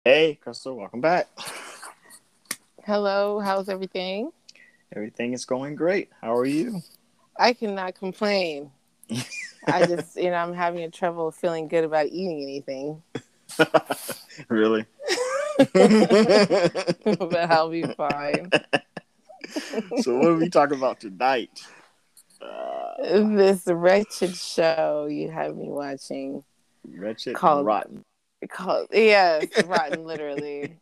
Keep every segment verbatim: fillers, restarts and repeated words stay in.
Hey, Crystal, welcome back. Hello, how's everything? Everything is going great. How are you? I cannot complain. I just, you know, I'm having a trouble feeling good about eating anything. Really? But I'll be fine. So, what are we talking about tonight? Uh, This wretched show you have me watching wretched and called, rotten. called yes, Rotten, literally.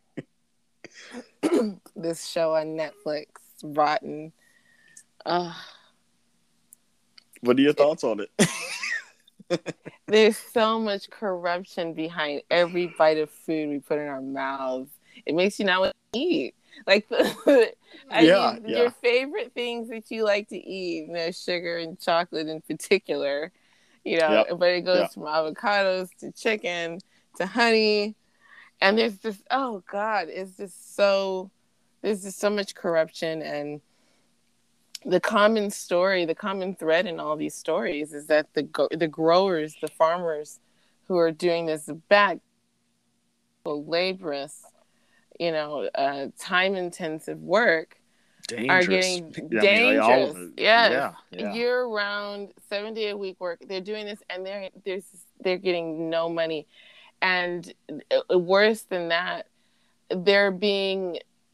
This show on Netflix, Rotten. Uh, What are your thoughts on it? there's so much corruption behind every bite of food we put in our mouths. It makes you not want to eat. Like, I Yeah, mean, yeah. your favorite things that you like to eat, you know, sugar and chocolate in particular, you know, Yep, but it goes yep. from avocados to chicken to honey. And there's just, oh God, it's just so, there's just so much corruption. And the common story, the common thread in all these stories is that the the growers, the farmers who are doing this back laborious, you know, uh, time intensive work are Dangerous. getting I mean, like all of dangerous. it. Yes, Yeah, yeah. year round, seven day a week work. They're doing this, and they're there's they're getting no money, and worse than that, they're being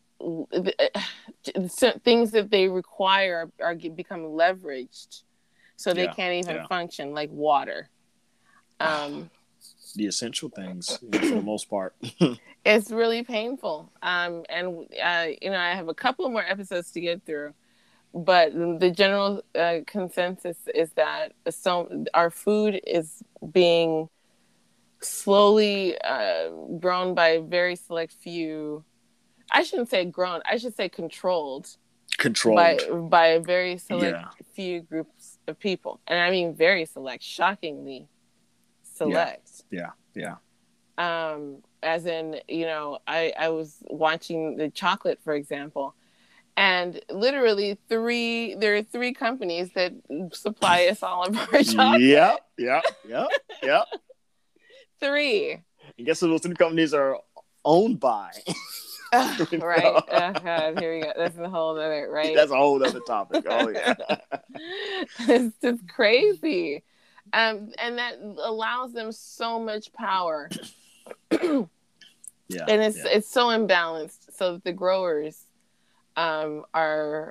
things that they require are, are become leveraged, so they Yeah, can't even yeah. function, like water. Um, The essential things, you know, for the most part. it's really painful. Um, and uh, you know, I have a couple more episodes to get through, but the general uh, consensus is that so our food is being slowly uh, grown by a very select few. I shouldn't say grown. I should say controlled by Controlled. by a very select Yeah, few groups of people, and I mean very select, shockingly yeah, select. yeah, yeah. Um, as in, you know, I I was watching the chocolate, for example, and literally three there are three companies that supply us all of our Yeah, chocolate. yeah, yeah, yeah. Three. And guess who those two companies are owned by? Ugh, right. Oh God, here we go. That's a whole other right. That's a whole other topic. Oh yeah. It's just crazy. Um, and that allows them so much power. And Yeah, it's yeah. it's so imbalanced. So that the growers um, are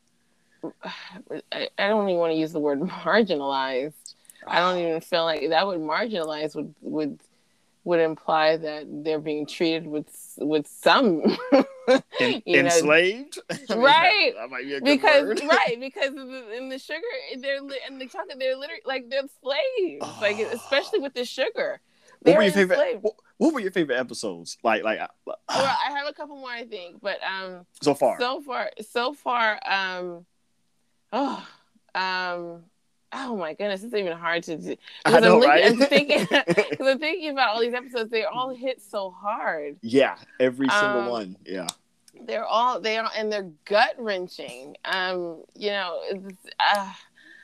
I, I don't even want to use the word marginalized. I don't even feel like that would marginalize would would would imply that they're being treated with with some En- you know enslaved. I mean, that, right that might be a good because word. right because in the sugar they're li- and the chocolate they're literally like they're slaves, like Oh. especially with the sugar What were they're your favorite? enslaved. What, what were your favorite episodes? Like, like Well, uh, I have a couple more, I think, but um so far. so far so far um oh um oh my goodness, it's even hard to do I because I'm know, looking right? I'm thinking because I'm thinking about all these episodes. They all hit so hard. Yeah, every single um one. Yeah. they're all they are and they're gut wrenching. Um you know it's, uh,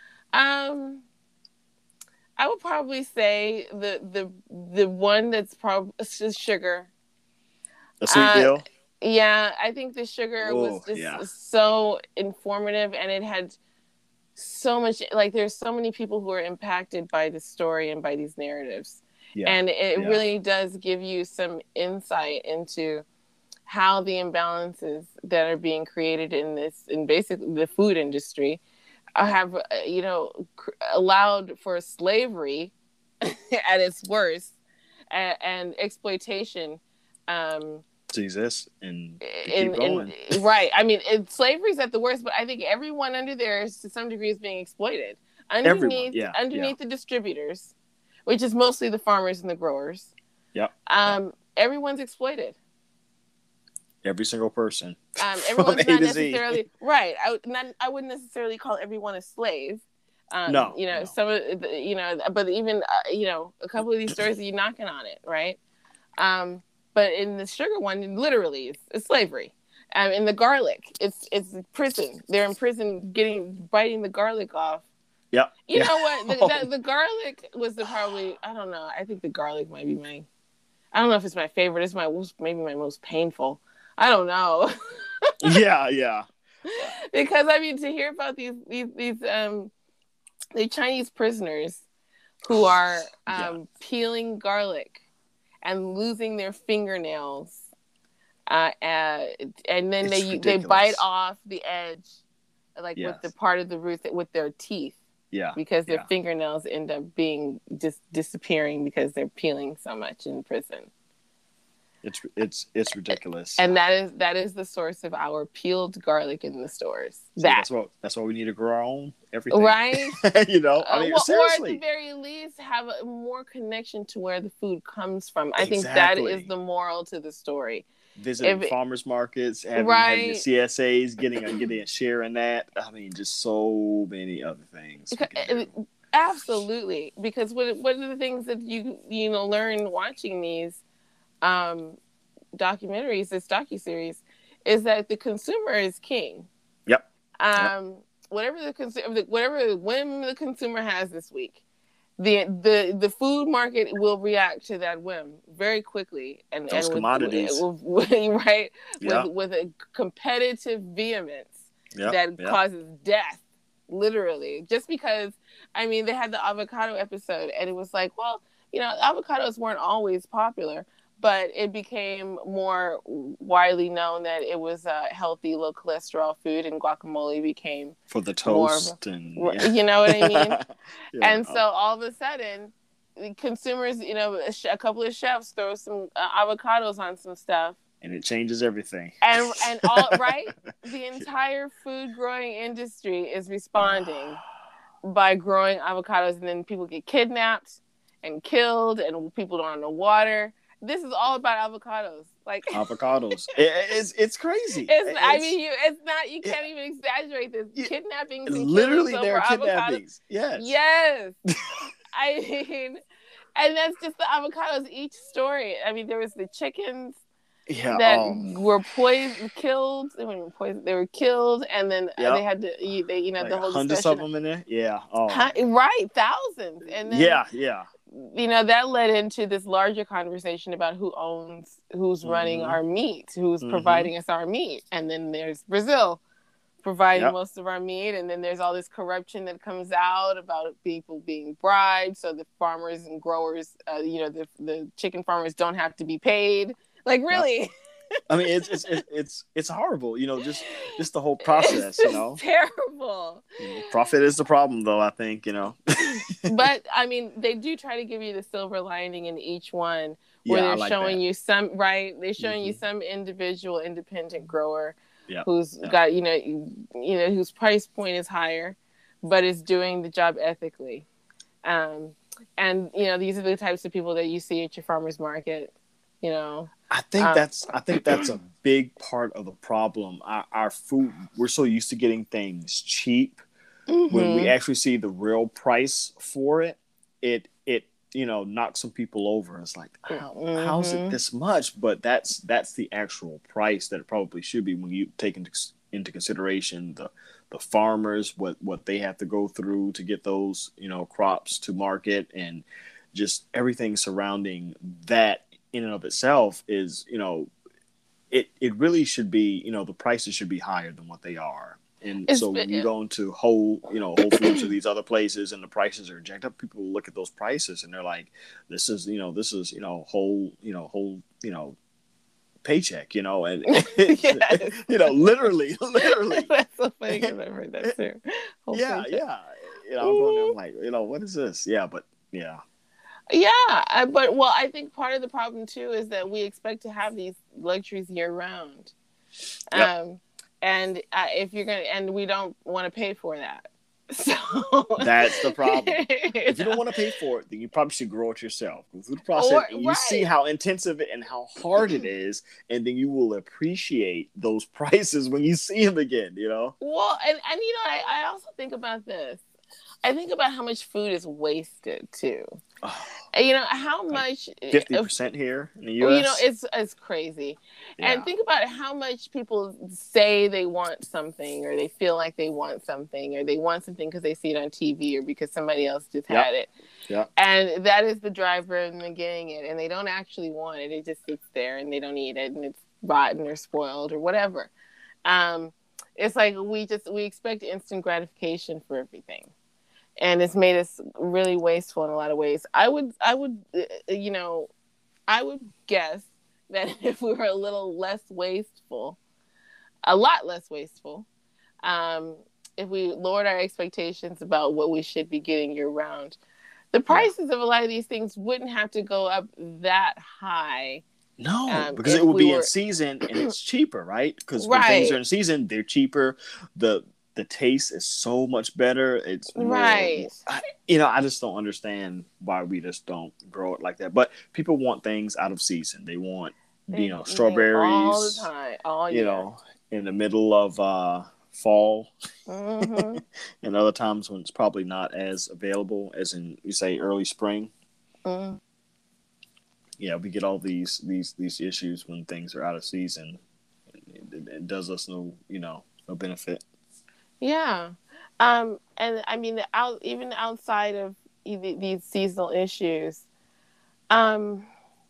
um I would probably say the the the one that's probably sugar. A sweet uh deal. yeah, I think the sugar was Oh yeah, just so informative, and it had so much, like there's so many people who are impacted by the story and by these narratives, yeah, and it yeah, really does give you some insight into how the imbalances that are being created in this in basically the food industry have uh, you know cr- allowed for slavery at its worst, and, and exploitation, um to exist and to keep in in going. right. I mean, it, slavery's at the worst, but I think everyone under there is to some degree is being exploited Everyone. underneath Yeah, yeah, underneath the distributors, which is mostly the farmers and the growers. yep, yep. Um everyone's exploited. Every single person Um from everyone's A not to Z. necessarily right. I would not I wouldn't necessarily call everyone a slave. Um, No, you know, no. some of the, you know, but even uh, you know, a couple of these stories you're knocking on it, right? Um, but in the sugar one, literally, it's, it's slavery. Um, in the garlic, it's it's prison. They're in prison, getting biting the garlic off. Yep. You Yeah. know what? The, the, the garlic was the probably I don't know. I think the garlic might be my I don't know if it's my favorite. It's my maybe my most painful. I don't know. yeah, yeah. Because I mean, to hear about these these these um the Chinese prisoners who are um yeah. peeling garlic and losing their fingernails, uh, and, and then it's they ridiculous. They bite off the edge, like yes. with the part of the root that, with their teeth. Yeah, because their yeah. fingernails end up being just disappearing because they're peeling so much in prison. It's it's it's ridiculous. And that is that is the source of our peeled garlic in the stores. See, that that's what that's why we need to grow our own everything, right? you know, I mean, uh, well, seriously. Or at the very least, have a more connection to where the food comes from. I exactly. think that is the moral to the story. Visiting if, farmers markets, having, right. having the C S As, getting a, getting a share in that. I mean, just so many other things. Absolutely, because what one of the things that you you know learn watching these um, documentaries, this docuseries, is that the consumer is king. Yep. Um, yep. Whatever the consumer, whatever whim the consumer has this week, the the the food market will react to that whim very quickly, and those and with, commodities, with, with, right, yep. with with a competitive vehemence yep. that yep. causes death, literally, just because. I mean, they had the avocado episode, and it was like, well, you know, avocados weren't always popular, but it became more widely known that it was a healthy, low cholesterol food, and guacamole became for the toast, a, and yeah. you know what I mean. yeah. And so all of a sudden, consumers, you know, a, a couple of chefs throw some uh, avocados on some stuff, and it changes everything. And and all right, the entire food growing industry is responding by growing avocados, and then people get kidnapped and killed, and people don't have no water. This is all about avocados, like avocados. it, it's it's crazy. It's, it's, I mean, you it's not. You can't it, even exaggerate this. It, Kidnappings, and literally, there are kidnappings. Yes, yes. I mean, and that's just the avocados. Each story. I mean, there was the chickens. Yeah, that um, were poisoned, killed. They weren't poisoned. They were killed, and then yep. they had to. They, you know, like the whole hundreds discussion. of them in there. Yeah. Oh. Right, thousands, and then yeah, yeah. You know, that led into this larger conversation about who owns, who's mm-hmm. running our meat, who's mm-hmm. providing us our meat, and then there's Brazil providing yep. most of our meat, and then there's all this corruption that comes out about people being bribed, so the farmers and growers, uh, you know, the the chicken farmers don't have to be paid. Like, really? Yep. I mean, it's, it's it's it's it's horrible, you know, just just the whole process, you know. Terrible. You know, profit is the problem, though, I think, you know. But I mean, they do try to give you the silver lining in each one, where yeah, they're like showing that. you some right. They're showing mm-hmm. you some individual independent grower yep. who's yep. got you know you, you know whose price point is higher, but is doing the job ethically. Um, and you know, these are the types of people that you see at your farmers market. You know, I think um, that's I think that's a big part of the problem. Our, our food, we're so used to getting things cheap. Mm-hmm. When we actually see the real price for it, it it you know knocks some people over. It's like, how, mm-hmm. how's it this much? But that's that's the actual price that it probably should be when you take into into consideration the the farmers, what what they have to go through to get those you know crops to market, and just everything surrounding that. In and of itself is, you know, it, it really should be, you know, the prices should be higher than what they are. And it's, so when you go into Whole, you know, Whole Foods or these other places and the prices are jacked up, people look at those prices and they're like, this is, you know, this is, you know, whole, you know, whole, you know, paycheck, you know, and, yes. you know, literally, literally. That's so funny because I've heard that too. Whole yeah, paycheck. yeah. You know, I'm going there, I'm like, you know, what is this? Yeah, but yeah. Yeah, but well, I think part of the problem too is that we expect to have these luxuries year round, yep. um, and uh, if you're gonna, and we don't want to pay for that. So that's the problem. If you don't want to pay for it, then you probably should grow it yourself. Go through the process, or, and you right. see how intensive and how hard it is, and then you will appreciate those prices when you see them again. You know. Well, and and you know, I, I also think about this. I think about how much food is wasted too. You know how much fifty percent here in the U S. You know, it's it's crazy. Yeah. And think about how much people say they want something, or they feel like they want something, or they want something because they see it on T V, or because somebody else just yep. had it. Yeah. And that is the driver in them getting it, and they don't actually want it. It just sits there, and they don't eat it, and it's rotten or spoiled or whatever. Um, it's like we just we expect instant gratification for everything. And it's made us really wasteful in a lot of ways. I would, I would, you know, I would guess that if we were a little less wasteful, a lot less wasteful, um, if we lowered our expectations about what we should be getting year round, the prices yeah. of a lot of these things wouldn't have to go up that high. No, um, because it would we be were... in season and it's cheaper, right? Because right. when things are in season, they're cheaper. The The taste is so much better. It's more, right. I, you know, I just don't understand why we just don't grow it like that. But people want things out of season. They want, they, you know, strawberries all the time, all you year. know, in the middle of uh, fall, mm-hmm. and other times when it's probably not as available as in, you say, early spring. Mm-hmm. Yeah, we get all these these these issues when things are out of season. It, it, it does us no, you know, no benefit. Yeah. Um, and I mean, out, even outside of these seasonal issues, um,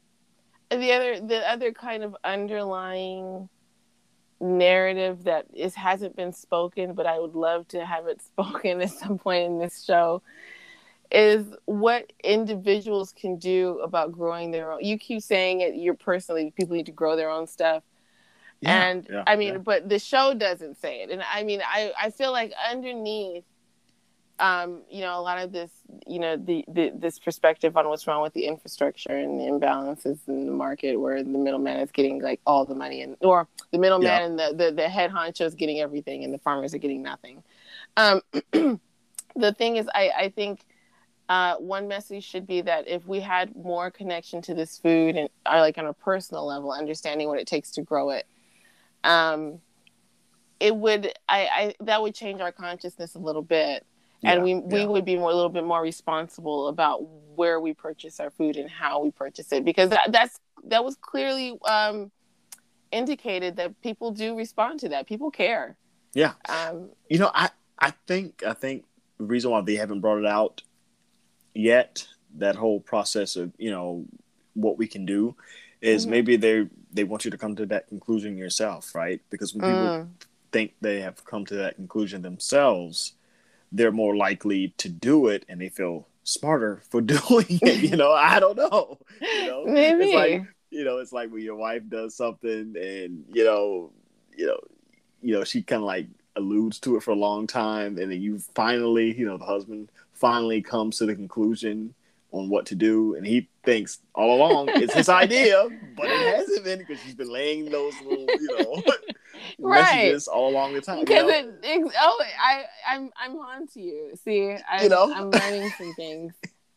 the other, the other kind of underlying narrative that is, hasn't been spoken, but I would love to have it spoken at some point in this show, is what individuals can do about growing their own. You keep saying it, you're personally, people need to grow their own stuff. Yeah, and yeah, I mean, yeah. but the show doesn't say it. And I mean, I, I feel like underneath, um, you know, a lot of this, you know, the, the this perspective on what's wrong with the infrastructure and the imbalances in the market, where the middleman is getting like all the money, and or the middleman yeah. and the, the, the head honcho is getting everything and the farmers are getting nothing. Um, the thing is, I, I think uh, one message should be that if we had more connection to this food and uh, like on a personal level, understanding what it takes to grow it, Um, it would, I, I, that would change our consciousness a little bit. And yeah, we, we yeah. would be more, a little bit more responsible about where we purchase our food and how we purchase it. Because that, that's, that was clearly, um, indicated that people do respond to that. People care. Yeah. Um, you know, I, I think, I think the reason why they haven't brought it out yet, that whole process of, you know, what we can do, is mm-hmm. maybe they they want you to come to that conclusion yourself, right? Because when people mm. think they have come to that conclusion themselves, they're more likely to do it, and they feel smarter for doing it. You know, I don't know. You know, maybe it's like, you know, it's like when your wife does something, and you know, you know, you know, she kind of like alludes to it for a long time, and then you finally, you know, the husband finally comes to the conclusion on what to do, and he thinks all along it's his idea, but it hasn't been, because she's been laying those little, you know, right. messages all along the time. Because you know? it, it, oh, I, I'm, I'm on to you. See, I, you know? I'm learning some things.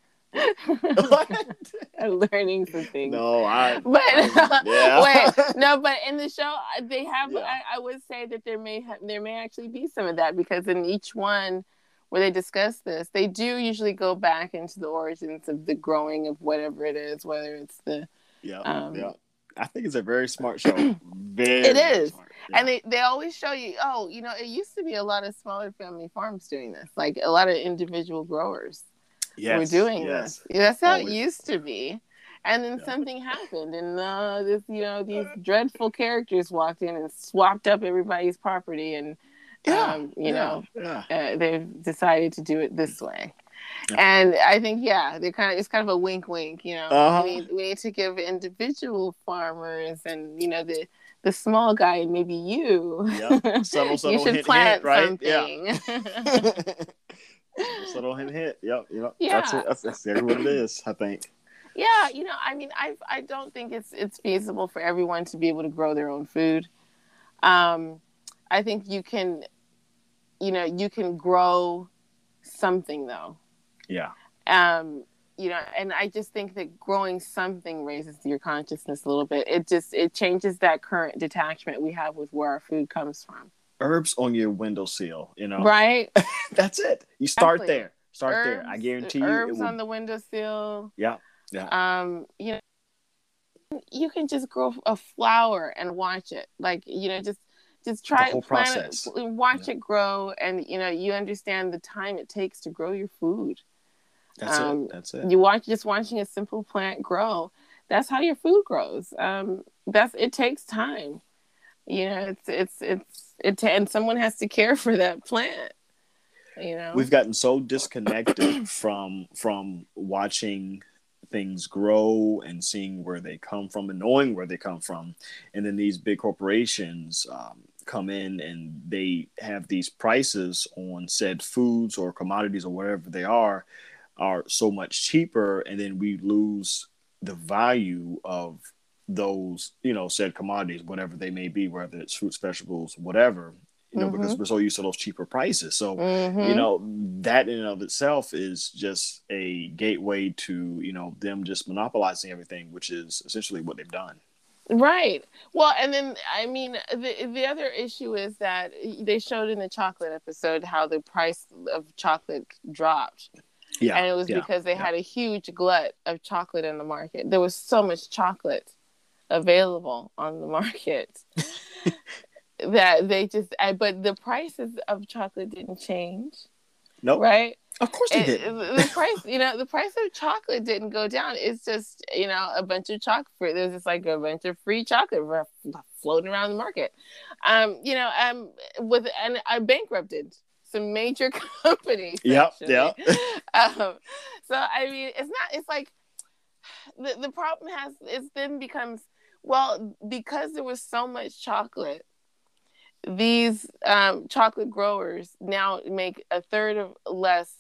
I'm learning some things. No, I. But I, yeah. wait, no, but in the show they have. Yeah. I, I would say that there may have, there may actually be some of that, because in each one where they discuss this, they do usually go back into the origins of the growing of whatever it is, whether it's the yeah, um, yeah. I think it's a very smart show. Very, it is, smart. Yeah. And they, they always show you, oh, you know, it used to be a lot of smaller family farms doing this, like a lot of individual growers yes, were doing yes. this. Yeah, that's how always. It used to be. And then yeah. something happened, and uh, this, you know, these Uh, dreadful characters walked in and swapped up everybody's property, and Yeah, um, you yeah, know, yeah. Uh, they've decided to do it this way. Yeah. And I think, yeah, they're kind of, it's kind of a wink, wink, you know, uh-huh. we, need, we need to give individual farmers and, you know, the, the small guy, maybe you, yeah. subtle, subtle, you should hint, plant hint, right? something. Yeah. subtle, hint, hint. Yep, yep. Yeah. That's it. That's, that's exactly what it is, I think. Yeah, you know, I mean, I I don't think it's it's feasible for everyone to be able to grow their own food. Um, I think you can, you know, you can grow something though. Yeah. Um, you know, and I just think that growing something raises your consciousness a little bit. It just, it changes that current detachment we have with where our food comes from. Herbs on your windowsill, you know? Right. That's it. You start Exactly. there. Start herbs, there. I guarantee you, it herbs will. on the windowsill. Yeah, yeah. Um, you know, you can just grow a flower and watch it. Like, you know, just just The try whole plant process. it, watch Yeah. it grow, and you know, you understand the time it takes to grow your food. That's Um, it. That's it. you watch just watching a simple plant grow. That's how your food grows. Um, that's it takes time. You know, it's it's it's it, and someone has to care for that plant. You know, We've gotten so disconnected from from watching things grow and seeing where they come from and knowing where they come from, and then these big corporations um, come in and they have these prices on said foods or commodities or whatever they are are so much cheaper, and then we lose the value of those, you know, said commodities, whatever they may be, whether it's fruits, vegetables, whatever, you know, mm-hmm. because we're so used to those cheaper prices. So, mm-hmm. you know, that in and of itself is just a gateway to, you know, them just monopolizing everything, which is essentially what they've done. Right. Well, and then, I mean, the the other issue is that they showed in the chocolate episode how the price of chocolate dropped. Yeah. And it was yeah, because they yeah. had a huge glut of chocolate in the market. There was so much chocolate available on the market that they just, I, but the prices of chocolate didn't change. Nope. Right? Of course they did. The price, you know, the price of chocolate didn't go down. It's just, you know, a bunch of chocolate free. There's just like a bunch of free chocolate floating around the market. Um, you know, um, with, and I bankrupted some major companies. Yep, yeah. um, so I mean, it's not. It's like the the problem has. It's then becomes well because there was so much chocolate. These um, chocolate growers now make a third of less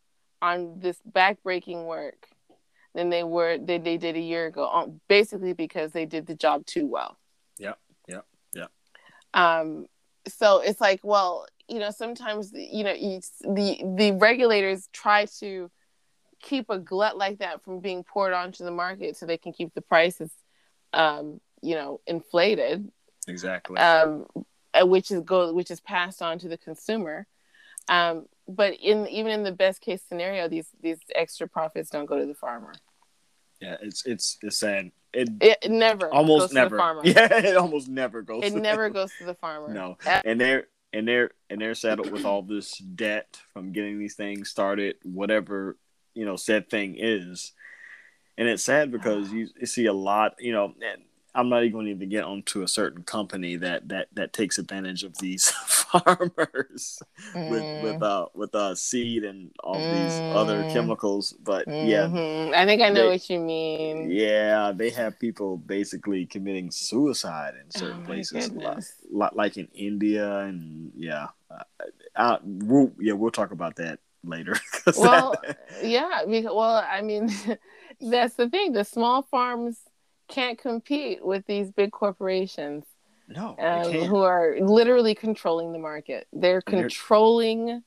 on this backbreaking work than they were than they did a year ago. Um, basically, because they did the job too well. Yeah, yeah, yeah. Um. So it's like, well, you know, sometimes, you know, the the regulators try to keep a glut like that from being poured onto the market so they can keep the prices, um, you know, inflated. Exactly. Um, which is go which is passed on to the consumer. Um, but in even in the best case scenario, these these extra profits don't go to the farmer. Yeah, it's it's it's sad. It, it never almost goes never. To the farmer. Yeah, it almost never goes. It to never them. goes to the farmer. No, and they're and they're and they're saddled with all this debt from getting these things started, whatever, you know, said thing is, and it's sad because you, you see a lot, you know. And I'm not even going to even get onto a certain company that that that takes advantage of these farmers mm. with with uh with uh seed and all mm. these other chemicals. But mm-hmm. yeah, I think I know they, what you mean. Yeah, they have people basically committing suicide in certain oh places, like, like in India, and yeah, uh, uh, we'll, yeah, we'll talk about that later. Well, that... yeah, because, well, I mean, that's the thing. The small farms can't compete with these big corporations. No, um, they can't. Who are literally controlling the market. They're controlling,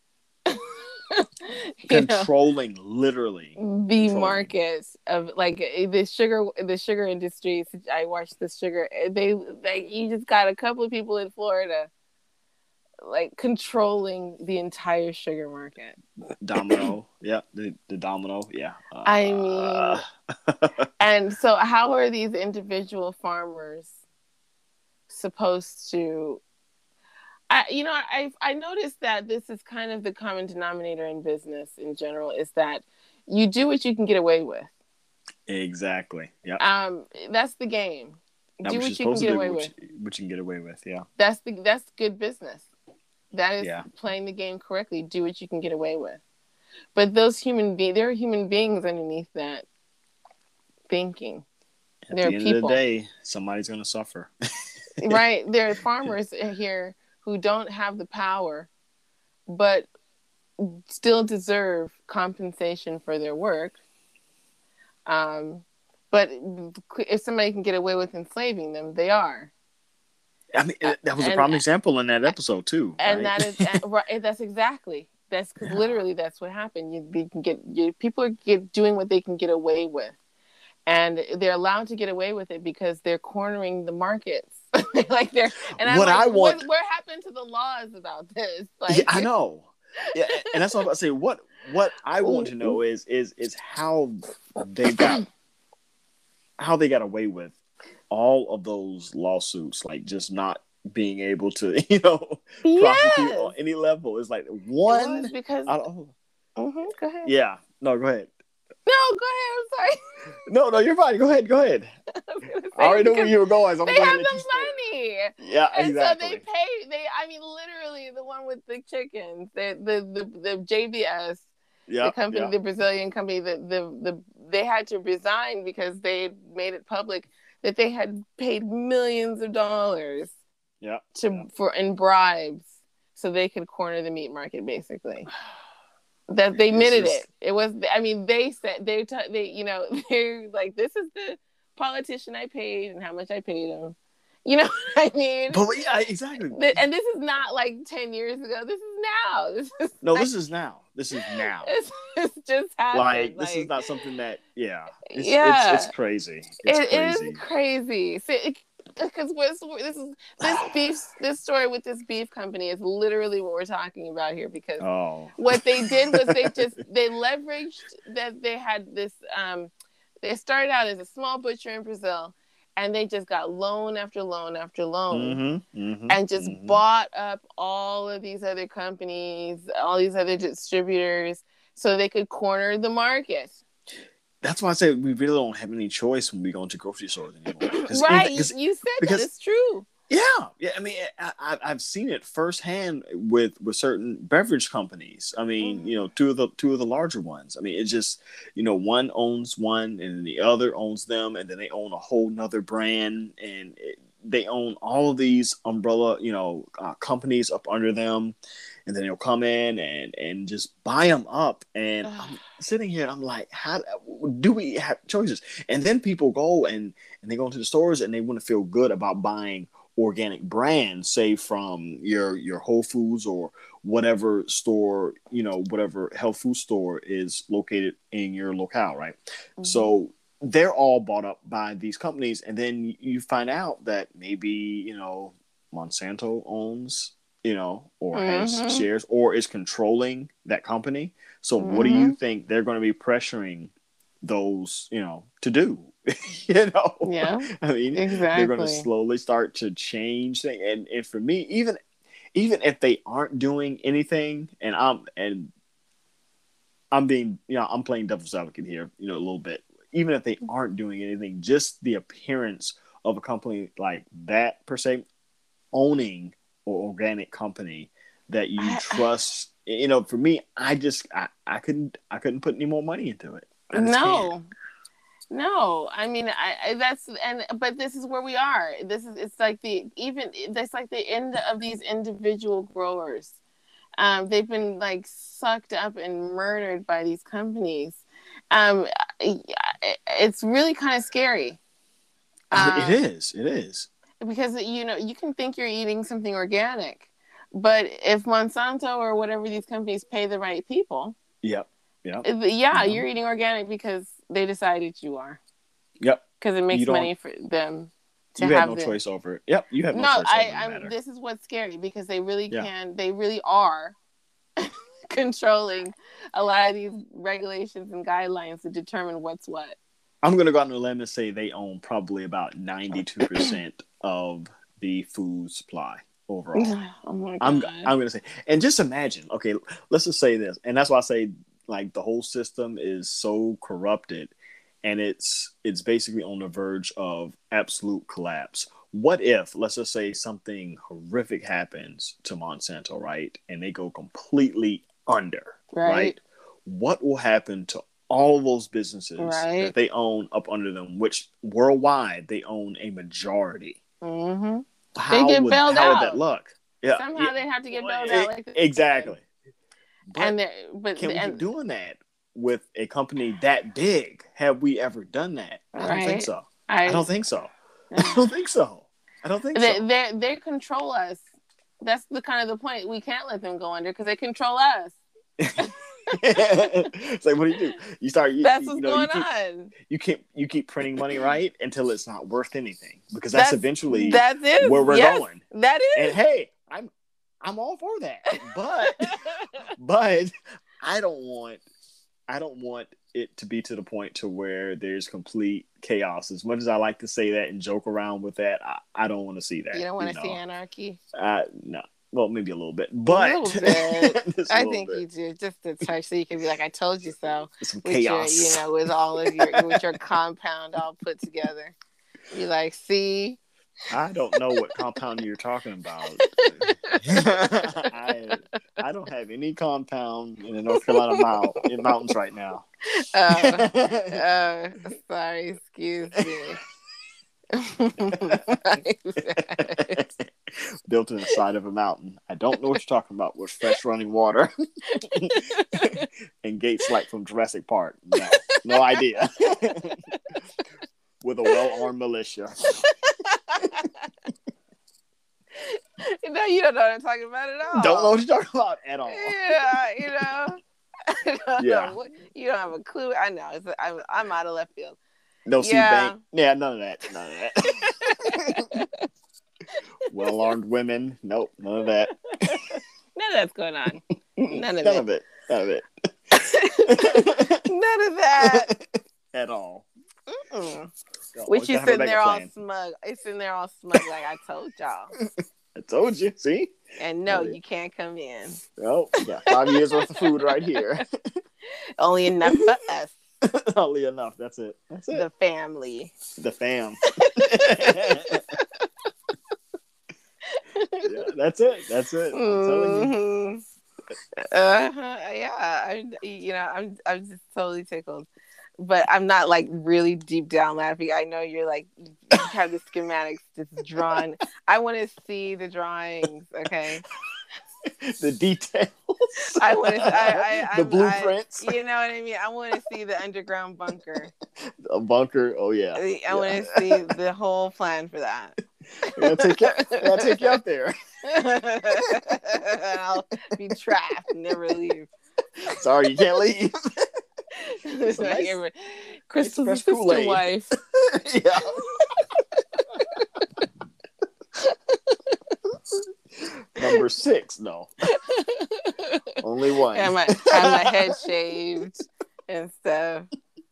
controlling know, literally the controlling. markets of like the sugar, the sugar industry. I watched the sugar. They, they, you just got a couple of people in Florida, like controlling the entire sugar market. Domino, yeah, the the domino, yeah. Uh, I mean, and so how are these individual farmers supposed to? I, you know, I I noticed that this is kind of the common denominator in business in general is that you do what you can get away with. Exactly. Yeah. Um, that's the game. That do what you can get away what with. You, what you can get away with. Yeah. That's the that's good business. That is yeah. playing the game correctly. Do what you can get away with. But those human beings, there are human beings underneath that thinking. At there the are end people. of the day, somebody's going to suffer. Right. There are farmers here who don't have the power, but still deserve compensation for their work. Um, but if somebody can get away with enslaving them, they are. I mean, that was a and, prime example in that episode too. And right? that is right. That's exactly. That's because yeah. literally that's what happened. You, you can get you, people are get, doing what they can get away with, and they're allowed to get away with it because they're cornering the markets. Like they're and I'm what like, I want. What, what happened to the laws about this? Like, yeah, I know. Yeah, and that's what I'm about to say. What what I want to know is is is how they got how they got away with all of those lawsuits, like just not being able to, you know, yes. prosecute on any level. It's like one it because out of, mm-hmm, go ahead. Yeah. No, go ahead. No, go ahead. I'm sorry. No, no, you're fine. Go ahead. Go ahead. I, I already know where you were going. So I'm they going have to the money. Yeah, and exactly. so they pay. They, I mean, literally, the one with the chickens, the the the, the J B S, yep, the company, yep. the Brazilian company, the, the the they had to resign because they made it public that they had paid millions of dollars. Yeah. To yep. for in bribes, so they could corner the meat market, basically. That they admitted just... it. It was. I mean, they said they. T- they. You know, they're like, this is the politician I paid and how much I paid him. You know what I mean? But yeah, exactly. And this is not like ten years ago. This is now. This is no, like, this is now. This is now. It's, it's just happened. Like, like this is not something that. Yeah. It's, yeah. It's, it's crazy. It's it crazy. is crazy. So it, Because this is this beef, this story with this beef company is literally what we're talking about here. Because oh. what they did was they just they leveraged that they had this. Um, they started out as a small butcher in Brazil, and they just got loan after loan after loan, mm-hmm, mm-hmm, and just mm-hmm. bought up all of these other companies, all these other distributors, so they could corner the market. That's why I say we really don't have any choice when we go into grocery stores anymore. Right, you, you said because, that. It's true. Yeah, yeah. I mean, I, I've seen it firsthand with, with certain beverage companies. I mean, mm-hmm. you know, two of the two of the larger ones. I mean, it's just, you know, one owns one, and the other owns them, and then they own a whole nother brand, and it, they own all of these umbrella, you know, uh, companies up under them. And then they'll come in and, and just buy them up. And I'm sitting here and I'm like, how do we have choices? And then people go and, and they go into the stores and they want to feel good about buying organic brands, say from your, your Whole Foods or whatever store, you know, whatever health food store is located in your locale, right? Mm-hmm. So they're all bought up by these companies. And then you find out that maybe, you know, Monsanto owns you know, or mm-hmm. has shares or is controlling that company. So mm-hmm. what do you think they're going to be pressuring those, you know, to do? you know? Yeah. I mean, exactly. They're going to slowly start to change things. And, and for me, even even if they aren't doing anything, and I'm and I'm being, you know, I'm playing devil's advocate here, you know, a little bit. Even if they aren't doing anything, just the appearance of a company like that per se owning or organic company that you I, trust, I, you know, for me, I just, I, I couldn't, I couldn't put any more money into it. No, can't. no. I mean, I, I, that's, and, but this is where we are. This is, it's like the, even, that's like the end of these individual growers. Um, they've been like sucked up and murdered by these companies. Um, it, it's really kind of scary. Um, it is, it is. Because, you know, you can think you're eating something organic, but if Monsanto or whatever these companies pay the right people, yep, yep. yeah, yeah. you're eating organic because they decided you are. Yep. Because it makes money for them to you have have no the... choice over it. Yep, you have no, no choice I, over I'm, matter. This is what's scary because they really yeah. can, they really are controlling a lot of these regulations and guidelines to determine what's what. I'm going to go out on a limb and say they own probably about ninety-two percent of the food supply overall. Oh my God. I'm I'm going to say, and just imagine, okay, let's just say this. And that's why I say like the whole system is so corrupted and it's, it's basically on the verge of absolute collapse. What if, let's just say something horrific happens to Monsanto, right? And they go completely under, right? right? What will happen to all those businesses right. that they own up under them, which worldwide they own a majority. Mm-hmm. How they get would, bailed how out. would that look? Yeah, somehow yeah. they have to get bailed it, out. Like exactly. But and but can and, we keep doing that with a company that big? Have we ever done that? I don't right. think so. I, I don't think so. I don't think so. I don't think they, so. They they control us. That's the kind of the point. We can't let them go under because they control us. It's like, what do you do? You start. You, that's you, what's you know, going you keep, on. You keep you keep printing money, right, until it's not worth anything, because that's, that's eventually that is where we're yes, going. That is. And hey, I'm I'm all for that, but but I don't want I don't want it to be to the point to where there's complete chaos. As much as I like to say that and joke around with that, I, I don't want to see that. You don't want to know? see anarchy? Uh, no. Well, maybe a little bit, but a little bit. I little think bit. you do, just a touch, so you can be like, "I told you so." Some with chaos, your, you know, with all of your with your compound all put together. You're like, "See." I don't know what compound you're talking about. I I don't have any compound in the North Carolina mount, in mountains right now. Oh, uh, sorry, excuse me. Built in the side of a mountain. I don't know what you're talking about with fresh running water and gates like from Jurassic Park. No, no idea. With a well-armed militia. No, you don't know what I'm talking about at all. Don't know what you're talking about at all. Yeah, you know. I don't yeah. know. You don't have a clue. I know. It's, I'm, I'm out of left field. No yeah. seed bank. Yeah, none of that. None of that. Well-armed women. Nope, none of that. None of that's going on. None of none it. of it. None of it. None of that. At all. Mm-mm. Which you sitting there all smug. It's in there all smug like I told y'all. I told you. See? And no, you can't come in. Oh, we got five years worth of food right here. Only enough for us. Only enough. That's it. That's it. The family. The fam. Yeah, that's it. That's it. I'm mm-hmm. telling you. Uh-huh. Yeah, I, you know, I'm, I'm just totally tickled, but I'm not like really deep down laughing. I know you're like, you have the schematics just drawn. I want to see the drawings. Okay. The details. I want to. I, I, the I'm, blueprints. I, you know what I mean. I want to see the underground bunker. A bunker. Oh yeah. I yeah. want to see the whole plan for that. I'll take you. I'll take you up there. I'll be trapped, never leave. Sorry, you can't leave. It's like nice, every, Crystal's nice sister Kool-Aid. wife. Yeah. Number six, no. Only one. Have my, have my head shaved and stuff.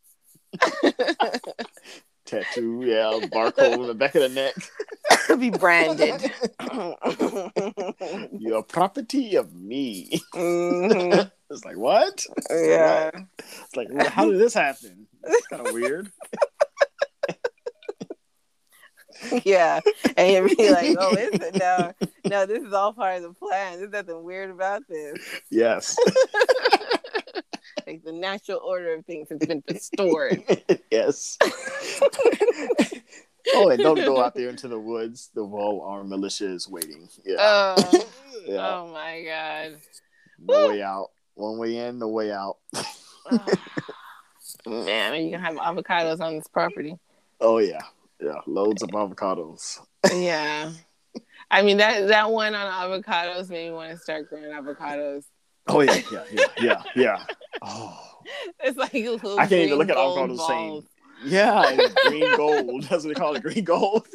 Tattoo, yeah, barcode on the back of the neck. Be branded. You're a property of me. Mm-hmm. It's like, what? Yeah. What? It's like, well, how did this happen? It's kind of weird. Yeah, and you'd be like, "Oh, is it? No, no, this is all part of the plan. There's nothing weird about this." Yes. Like the natural order of things has been restored. Yes. Oh, and don't go out there into the woods. The well-armed militia is waiting. Yeah. Uh, yeah. Oh my god. No way out. One way in, no way out. Oh, man, are you gonna have avocados on this property? Oh yeah. Yeah, loads of avocados. Yeah, I mean that that one on avocados made me want to start growing avocados. Oh yeah, yeah, yeah, yeah, yeah. Oh, it's like little I can't even look at gold avocados the balls. same. Yeah, and green gold. That's what they call it, green gold.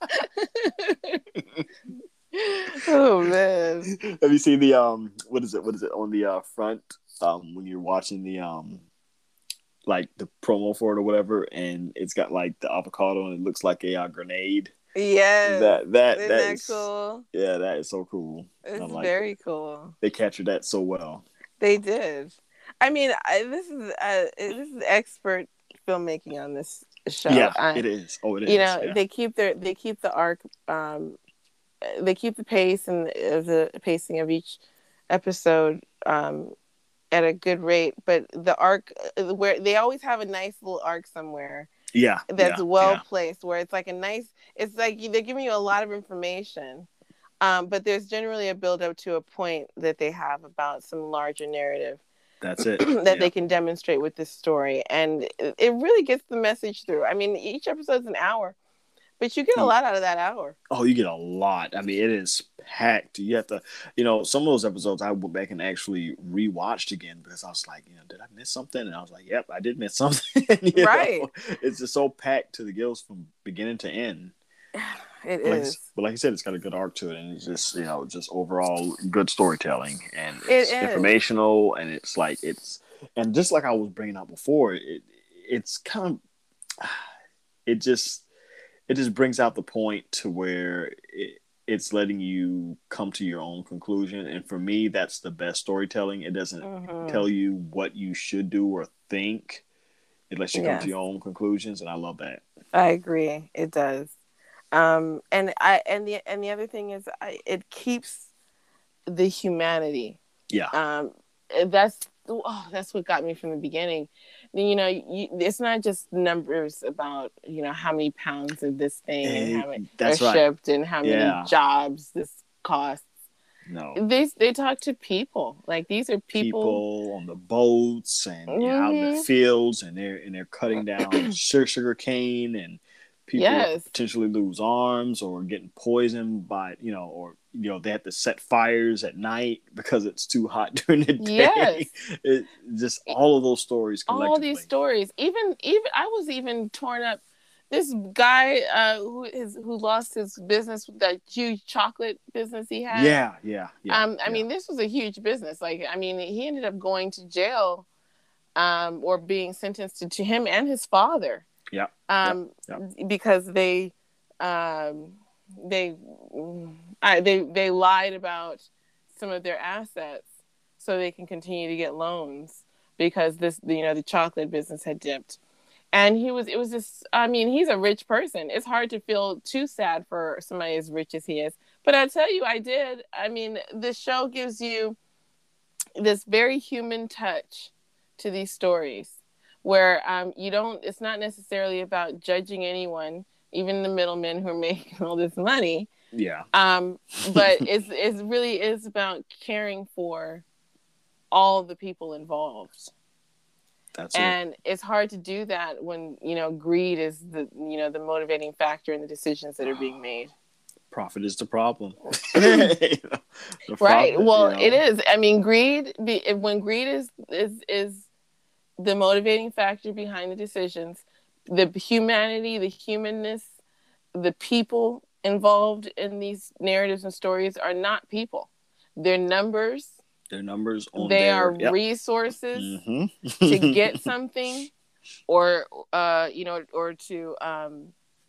Oh man! Have you seen the um? What is it? What is it on the uh, front? Um, when you're watching the um. like the promo for it or whatever, and it's got like the avocado and it looks like a uh, grenade. Yeah, that that Isn't that that is cool. Yeah, that is so cool. It's like very it. cool. They captured that so well. They did. I mean, I, this is uh, this is expert filmmaking on this show. Yeah, I, it is. Oh, it is. You know, yeah. they keep their they keep the arc. Um, they keep the pace and the pacing of each episode. Um, at a good rate, but the arc where they always have a nice little arc somewhere. Yeah, that's yeah, well yeah. placed, where it's like a nice. It's like they're giving you a lot of information, um, but there's generally a build up to a point that they have about some larger narrative. That's it. that yeah. they can demonstrate with this story, and it, it really gets the message through. I mean, each episode's an hour, but you get a lot out of that hour. Oh, you get a lot. I mean, it is packed. You have to, you know, some of those episodes I went back and actually rewatched again because I was like, you know, did I miss something? And I was like, yep, I did miss something. Right. Know? It's just so packed to the gills from beginning to end. It Like, is. but like you said, it's got a good arc to it, and it's just you know just overall good storytelling, and It it's is. informational, and it's like it's and just like I was bringing up before, it it's kind of it just it just brings out the point to where it, it's letting you come to your own conclusion, and for me, that's the best storytelling. It doesn't Mm-hmm. tell you what you should do or think. It lets you come Yes. to your own conclusions, and I love that. I agree. It does. Um, and I and the and the other thing is, I, it keeps the humanity. Yeah. Um, that's oh, that's what got me from the beginning. You know, you, it's not just numbers about you know how many pounds of this thing and how many That's are right. shipped and how many Yeah. jobs this costs. No. They they talk to people. Like these are people, people on the boats and you know, out in the Mhm. fields, and they're and they're cutting down sugar, sugar cane, and people Yes. potentially lose arms or getting poisoned by you know, or you know they have to set fires at night because it's too hot during the day. Yes. It, just all of those stories collectively. all these stories. Even even I was even torn up. This guy uh, who is who lost his business, that huge chocolate business he had. Yeah, yeah, yeah. Um, I yeah. mean, this was a huge business. Like, I mean, he ended up going to jail, um, or being sentenced to, to him and his father. Yeah. Um, yeah, yeah. because they, um, they, I, they they lied about some of their assets so they can continue to get loans because this, you know, the chocolate business had dipped. And he was, it was just, I mean, he's a rich person. It's hard to feel too sad for somebody as rich as he is. But I tell you, I did. I mean, this show gives you this very human touch to these stories where um, you don't, it's not necessarily about judging anyone, even the middlemen who are making all this money. Yeah. Um, but it's, it's really is about caring for all the people involved. That's and it. It's hard to do that when you know greed is the you know the motivating factor in the decisions that are being made. Profit is the problem. you know, the right. profit, Well, you know. it is. I mean, greed. When greed is is is the motivating factor behind the decisions, the humanity, the humanness, the people involved in these narratives and stories are not people. They're numbers. Their numbers on they their are yep. resources mm-hmm. to get something, or uh, you know, or to um,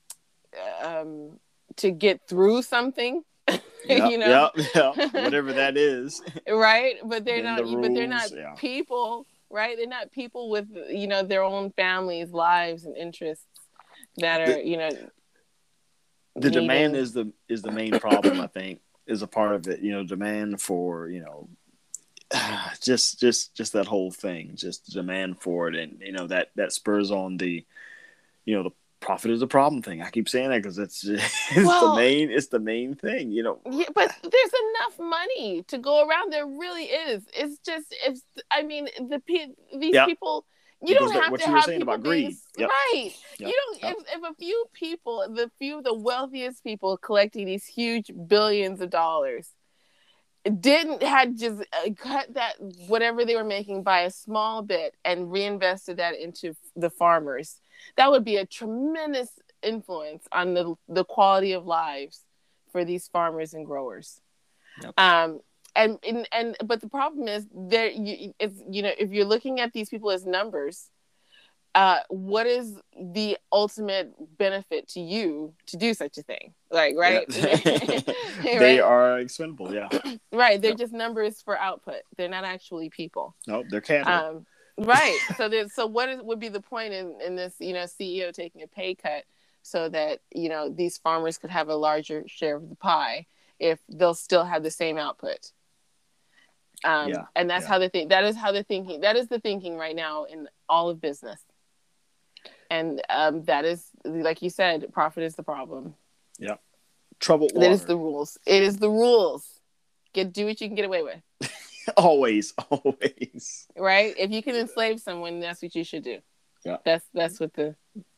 um, to get through something. Yep, you know, yep, yep. Whatever that is, right? But they're then not. the rules, but they're not yeah. people, right? They're not people with you know their own families, lives, and interests that are the, you know. The needing... demand is the is the main problem. I think is a part of it. You know, demand for you know. just just just that whole thing, just the demand for it, and you know that that spurs on the you know the profit is a problem thing. I keep saying that because it's it's well, the main it's the main thing, you know. Yeah, but there's enough money to go around. There really is. It's just it's I mean the these yep. people you because don't have what to you were have saying people about being greed. Yep. right. Yep. You don't yep. if, if a few people, the few the wealthiest people collecting these huge billions of dollars didn't had just uh, cut that whatever they were making by a small bit and reinvested that into the farmers, that would be a tremendous influence on the the quality of lives for these farmers and growers. Yep. Um, and, and and but the problem is there you it's you know if you're looking at these people as numbers, uh, what is the ultimate benefit to you to do such a thing? Like, right? Yeah. They right? are expendable, yeah. Right. They're yep. just numbers for output. They're not actually people. Nope, they're cattle. Um, right. so there's so what is, would be the point in, in this, you know, C E O taking a pay cut so that, you know, these farmers could have a larger share of the pie if they'll still have the same output? Um, yeah. And that's yeah. how they think. That is how they're thinking. That is the thinking right now in all of business. And um, that is, like you said, profit is the problem. Yeah. Troubled water. It is water. the rules. It is the rules. Get do what you can get away with. always, always. Right? If you can enslave someone, that's what you should do. Yeah. That's that's what the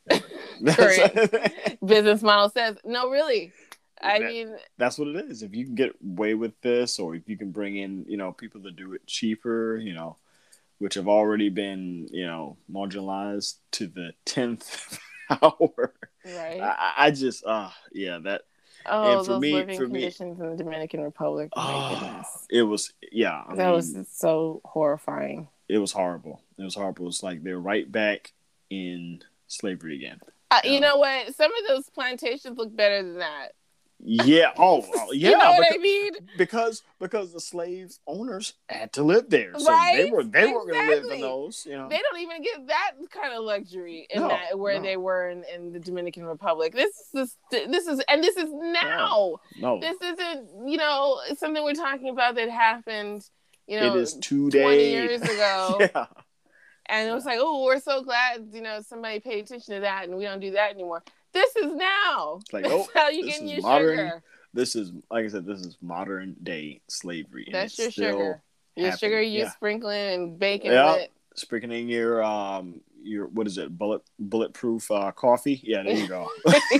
current business model says. No, really. I that, mean, that's what it is. If you can get away with this, or if you can bring in, you know, people to do it cheaper, you know, which have already been, you know, marginalized to the tenth power. Right. I, I just, uh, yeah, that. Oh, And for those me, living for me, conditions in the Dominican Republic. My oh, goodness. it was, yeah, I That was mean, so horrifying. it was horrible. It was horrible. It's like they're right back in slavery again. Uh, You you know? know what? Some of those plantations look better than that. Yeah. Oh, oh, You know yeah. what Because, I mean? because because the slaves owners had to live there, so they Right? were they weren't going to live in Exactly. those. You know. They don't even get that kind of luxury in No. that where No. they were in, in the Dominican Republic. This is this, this is and this is now. No. no. This isn't, you know, something we're talking about that happened, you It know, is today. twenty years ago. Yeah. And it was like, oh, we're so glad, you know, somebody paid attention to that and we don't do that anymore. This is now. It's like, That's oh, how you this get is your modern. sugar. This is, like I said, this is modern day slavery. And That's it's your still sugar. Your happening. sugar you Yeah. sprinkling and baking Yeah. with. Sprinkling your um your what is it bullet bulletproof uh, coffee? Yeah, there you go.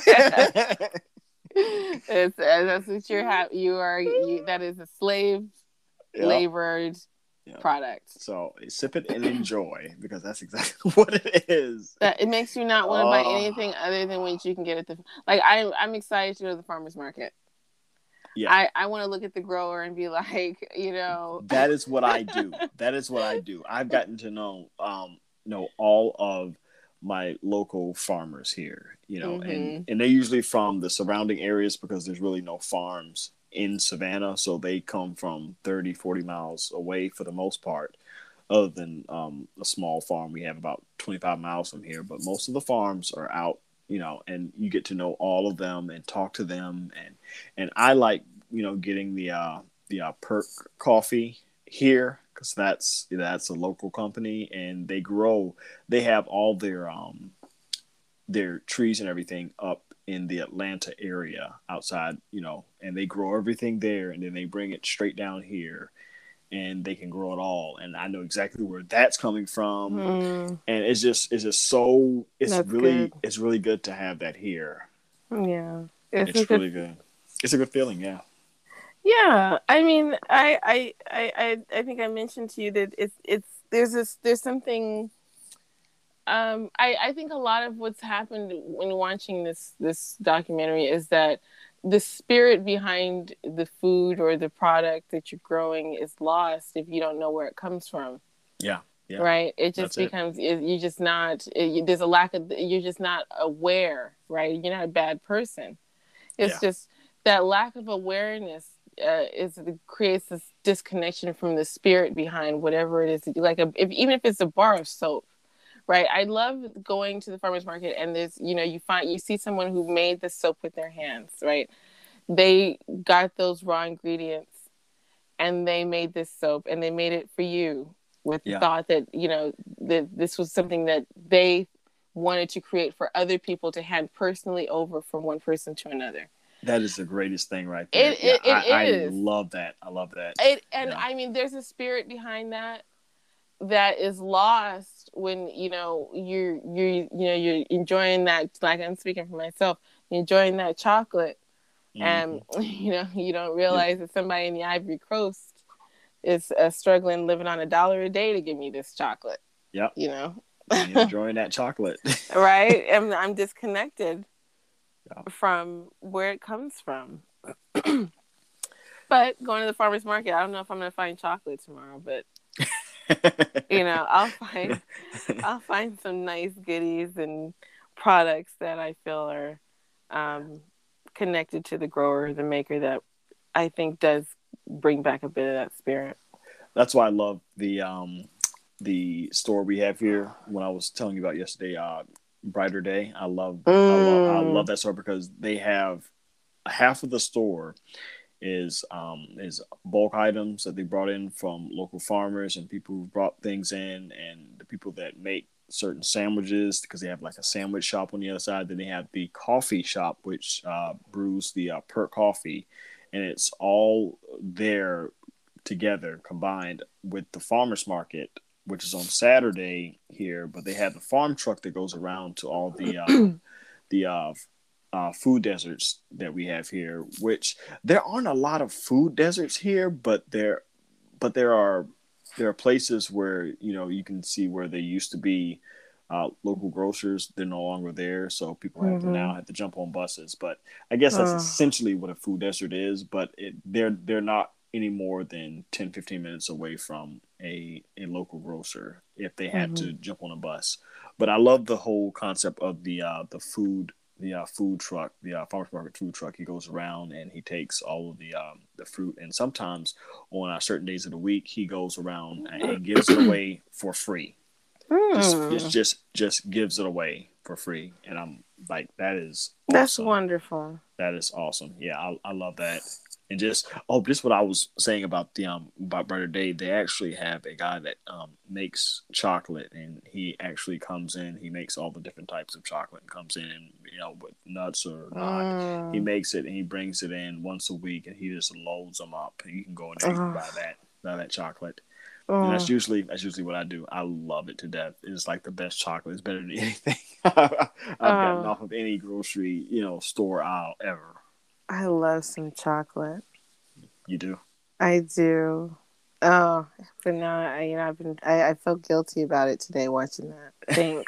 it's, that's what you're ha- you are. You, that is a slave Yep. labored Yep. product. So sip it and enjoy because that's exactly what it is. That it makes you not want to Oh. buy anything other than what you can get at the like. I'm I'm excited to go to the farmers market. Yeah, I, I want to look at the grower and be like, you know, that is what I do. That is what I do. I've gotten to know um know all of my local farmers here, you know, mm-hmm. and and they're usually from the surrounding areas because there's really no farms in Savannah, so they come from thirty, forty miles away for the most part, other than um, a small farm we have about twenty-five miles from here. But most of the farms are out, you know, and you get to know all of them and talk to them. And and I like, you know, getting the uh, the uh, Perk coffee here because that's that's a local company and they grow. They have all their um their trees and everything up in the Atlanta area outside, you know, and they grow everything there and then they bring it straight down here and they can grow it all. And I know exactly where that's coming from. Mm. And it's just, it's just so, it's That's really, good. it's really good to have that here. Yeah. It's, it's really good. good. It's a good feeling. Yeah. Yeah. I mean, I, I, I, I, I think I mentioned to you that it's, it's, there's this, there's something, Um, I, I think a lot of what's happened when watching this this documentary is that the spirit behind the food or the product that you're growing is lost if you don't know where it comes from. Yeah, yeah. Right. It just That's becomes it. You're just not. It, there's a lack of. You're just not aware. Right. You're not a bad person. It's Yeah. just that lack of awareness uh, is creates this disconnection from the spirit behind whatever it is. Like a, if, even if it's a bar of soap. Right. I love going to the farmer's market and there's, you know, you find, you see someone who made the soap with their hands, right? They got those raw ingredients and they made this soap and they made it for you with the Yeah. thought that, you know, that this was something that they wanted to create for other people to hand personally over from one person to another. That is the greatest thing right there. It, yeah, it, it I, is. I love that. I love that. It, and yeah. I mean, there's a spirit behind that that is lost when you know you're you you know you're enjoying that, like I'm speaking for myself, you're enjoying that chocolate mm-hmm. and you know you don't realize yep. that somebody in the Ivory Coast is uh, struggling living on a dollar a day to give me this chocolate. Yep. You know, enjoying that chocolate. Right. And I'm disconnected yep. from where it comes from. But going to the farmer's market, I don't know if I'm going to find chocolate tomorrow, but you know, I'll find I'll find some nice goodies and products that I feel are um, connected to the grower, the maker, that I think does bring back a bit of that spirit. That's why I love the um, the store we have here. When I was telling you about yesterday, uh, Brighter Day. I love, mm. I love I love that store because they have half of the store is um, is bulk items that they brought in from local farmers and people who brought things in, and the people that make certain sandwiches, because they have like a sandwich shop on the other side. Then they have the coffee shop, which uh, brews the uh, Perk coffee, and it's all there together combined with the farmers market, which is on Saturday here. But they have the farm truck that goes around to all the uh, the uh, Uh, food deserts that we have here, which there aren't a lot of food deserts here, but there, but there are there are places where you know you can see where they used to be Uh, local grocers, they're no longer there, so people have to Mm-hmm. now have to jump on buses. But I guess that's Oh. essentially what a food desert is. But it, they're they're not any more than ten fifteen minutes away from a, a local grocer if they had Mm-hmm. to jump on a bus. But I love the whole concept of the uh, the food the uh, food truck, the uh, farmers market food truck. He goes around and he takes all of the um, the fruit, and sometimes on uh, certain days of the week, he goes around and gives it away for free. Just, just, Mm. just, just gives it away for free, and I'm like, that is That's awesome. wonderful. That is awesome. Yeah, I, I love that. And just oh, just what I was saying about the um about Brother Dave. They actually have a guy that um makes chocolate, and he actually comes in. He makes all the different types of chocolate, and comes in, and you know, with nuts or not, he Mm. makes it and he brings it in once a week, and he just loads them up. And you can go in there, you can Oh. buy that, buy that chocolate. And that's Oh. usually that's usually what I do. I love it to death. It's like the best chocolate. It's better than anything I've gotten Oh. off of any grocery, you know, store aisle ever. I love some chocolate. You do? I do. Oh, but now I, you know, I've been. I, I felt guilty about it today watching that. Thanks.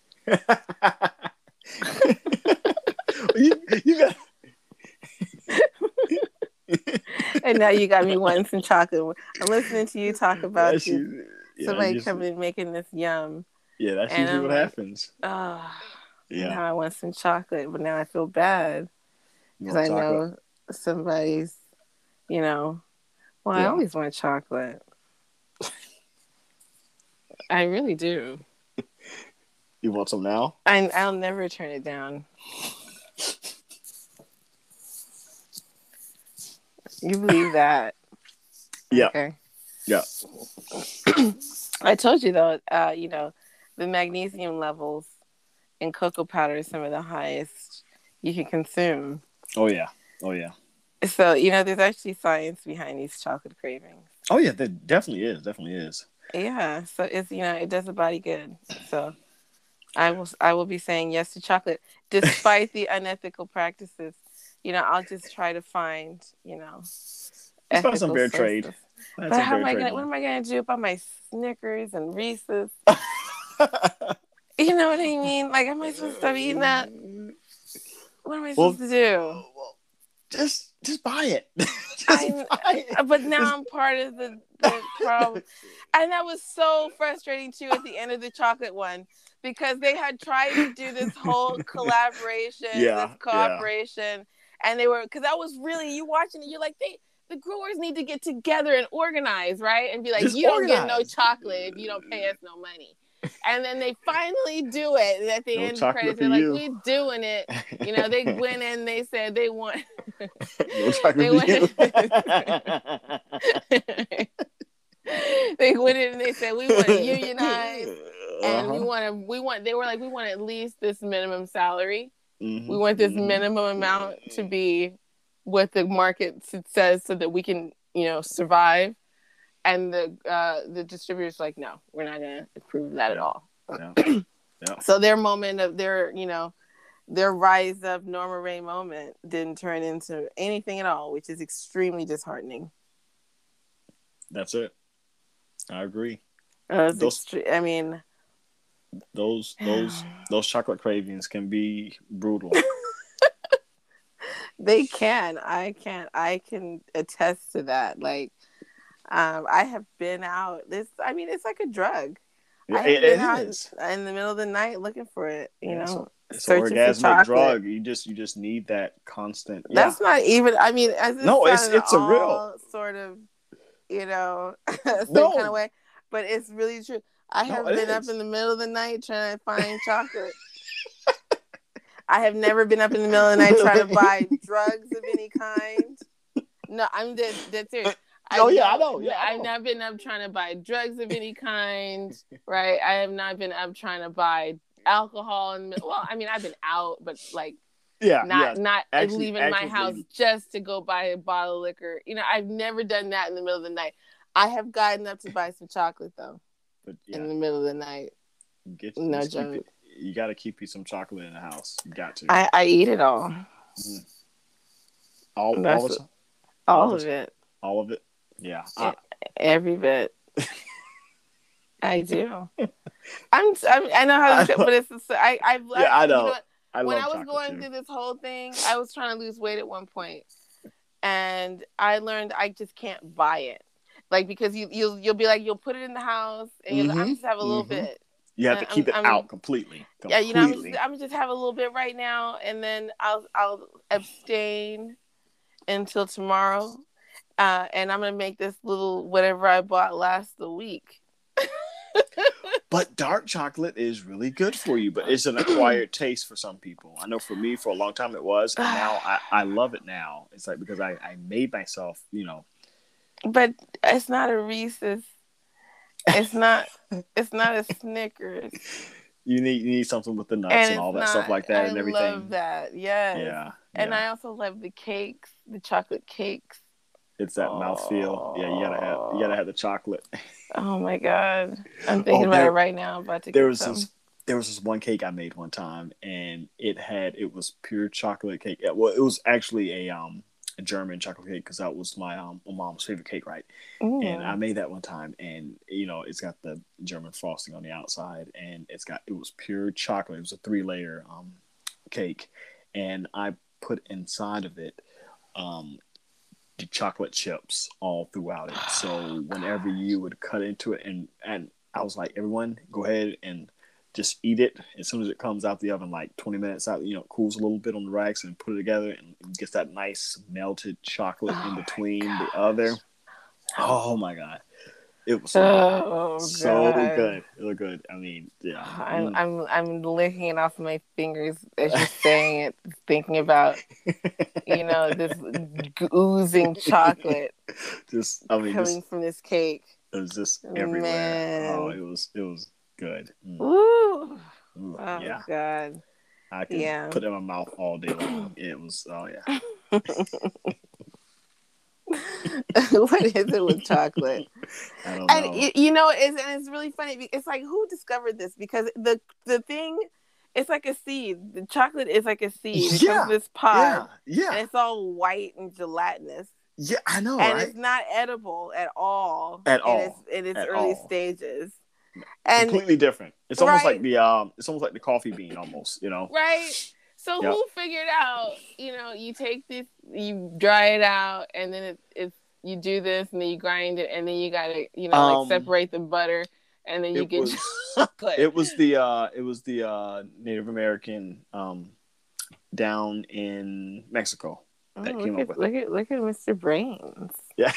you, you got. And now you got me wanting some chocolate. I'm listening to you talk about That's this. you, yeah, Somebody just, coming and making this yum. yeah, that's And usually I'm what like, happens. oh, Yeah. now I want some chocolate, but now I feel bad You because want I chocolate? know somebody's, you know, well, I Yeah. always want chocolate. I really do. You want some now? I, I'll never turn it down. You believe that? Yeah. Okay. Yeah. I told you though, uh, you know, the magnesium levels in cocoa powder is some of the highest you can consume. Oh yeah. Oh yeah. So, you know, there's actually science behind these chocolate cravings. Oh yeah, there definitely is. Definitely is. Yeah. So it's, you know, it does the body good. So I will I will be saying yes to chocolate despite the unethical practices. You know, I'll just try to find, you know, Let's find some ethical fair trade. sources. Find But some how fair am I trade gonna? on What it. am I gonna do about my Snickers and Reese's? You know what I mean? Like, am I supposed to stop eating that? What am I Well, supposed to do? well, just just buy it. just I, buy it. but now Just... I'm part of the the problem, and that was so frustrating too at the end of the chocolate one because they had tried to do this whole collaboration, Yeah, this cooperation, and they were because that was really you watching it. You're like they. The growers need to get together and organize, right? And be like, just you don't get no organize. chocolate if you don't pay us no money. And then they finally do it. And at the No end of the chocolate credits, for they're like, you. we're doing it. You know, they went in, they said they want. No chocolate they for went you. They went in and they said we want to unionize and uh-huh. we want to we want they were like we want at least this minimum salary. Mm-hmm. We want this mm-hmm. minimum amount to be what the market says so that we can, you know, survive. And the uh, the distributor's like, no, we're not going to approve that yeah. at all. Yeah. Yeah. So their moment of their, you know, their rise up Norma Ray moment didn't turn into anything at all, which is extremely disheartening. That's it. I agree. Uh, those, extre- I mean, those those those chocolate cravings can be brutal. They can. I can. I can attest to that. Like, um, I have been out. This. I mean, it's like a drug. Yeah, I have it, been it out is. in the middle of the night looking for it. You yeah, know, so, it's searching an for orgasmic chocolate. drug. You just you just need that constant. That's yeah. not even. I mean, as this no, it's sounded it's a all real sort of, you know, same no. kind of way, but it's really true. I have no, been is. up in the middle of the night trying to find chocolate. I have never been up in the middle of the night trying to buy drugs of any kind. No, I'm dead, dead serious. I oh yeah, I know. Yeah, I I've know. not been up trying to buy drugs of any kind, right? I have not been up trying to buy alcohol and well, I mean, I've been out, but like, yeah, not yeah. not actually, leaving my house maybe. just to go buy a bottle of liquor. You know, I've never done that in the middle of the night. I have gotten up to buy some chocolate though, but yeah. in the middle of the night. Get, no joke. It, you got to keep you some chocolate in the house. You got to. I, I eat it all. Mm-hmm. All, That's all, the, all, all of the, it. All of it. Yeah. I, Every bit. I do. I'm, I'm I know how to, but it's I I've yeah, I know. You know, I when love I was going too. through this whole thing, I was trying to lose weight at one point, and I learned I just can't buy it, like because you you'll you'll be like you'll put it in the house and you'll, mm-hmm. I'm just have a little mm-hmm. bit. You have to keep I'm, it I'm, out completely. completely. Yeah, you know, I'm just, I'm just have a little bit right now, and then I'll I'll abstain until tomorrow, uh, and I'm gonna make this little whatever I bought last the week. But dark chocolate is really good for you, but it's an acquired taste for some people. I know for me, for a long time it was, and now I, I love it now. It's like because I, I made myself, you know. But it's not a Reese's. It's not. It's not a Snickers. You need you need something with the nuts and, and all that not, stuff like that I and everything. I love that. Yes. Yeah. And yeah. I also love the cakes, the chocolate cakes. It's that oh. mouthfeel. Yeah, you gotta have you gotta have the chocolate. Oh my god, I'm thinking oh, there, about it right now. I'm about to there get was some. This, there was this one cake I made one time, and it had it was pure chocolate cake. Well, it was actually a um a German chocolate cake because that was my um my mom's favorite cake, right? Ooh. And I made that one time, and you know it's got the German frosting on the outside, and it's got it was pure chocolate. It was a three layer um cake, and I put inside of it um. the chocolate chips all throughout it. So whenever you would cut into it, and and I was like, everyone, go ahead and just eat it as soon as it comes out the oven, like twenty minutes out, you know, cools a little bit on the racks, and put it together, and it gets that nice melted chocolate oh in between the other. Oh my god, it was oh, so god. good. It was good. I mean, yeah. I'm mm. I'm I'm licking it off my fingers as you're saying it, thinking about you know this oozing chocolate. Just I mean, coming just, from this cake. It was just everywhere. Man. Oh, it was it was good. Mm. Ooh. Ooh, oh yeah. god. I could yeah. put it in my mouth all day long. It was oh yeah. What is it with chocolate? I don't and know. You, you know, it's and it's really funny. It's like who discovered this? Because the the thing, it's like a seed. The chocolate is like a seed. It yeah. comes in this pod. Yeah. yeah. And it's all white and gelatinous. Yeah, I know, and right? it's not edible at all. At all. In its, in its at early all. stages. And completely different. It's almost right. like the um. It's almost like the coffee bean, almost. You know. Right. So yep. who figured out? You know, you take this, you dry it out, and then it, it's you do this, and then you grind it, and then you gotta, you know, um, like separate the butter, and then you get was, chocolate. It was the uh, it was the uh, Native American um, down in Mexico that oh, came look up at, with look it. At, look at Mister Brains. Yeah.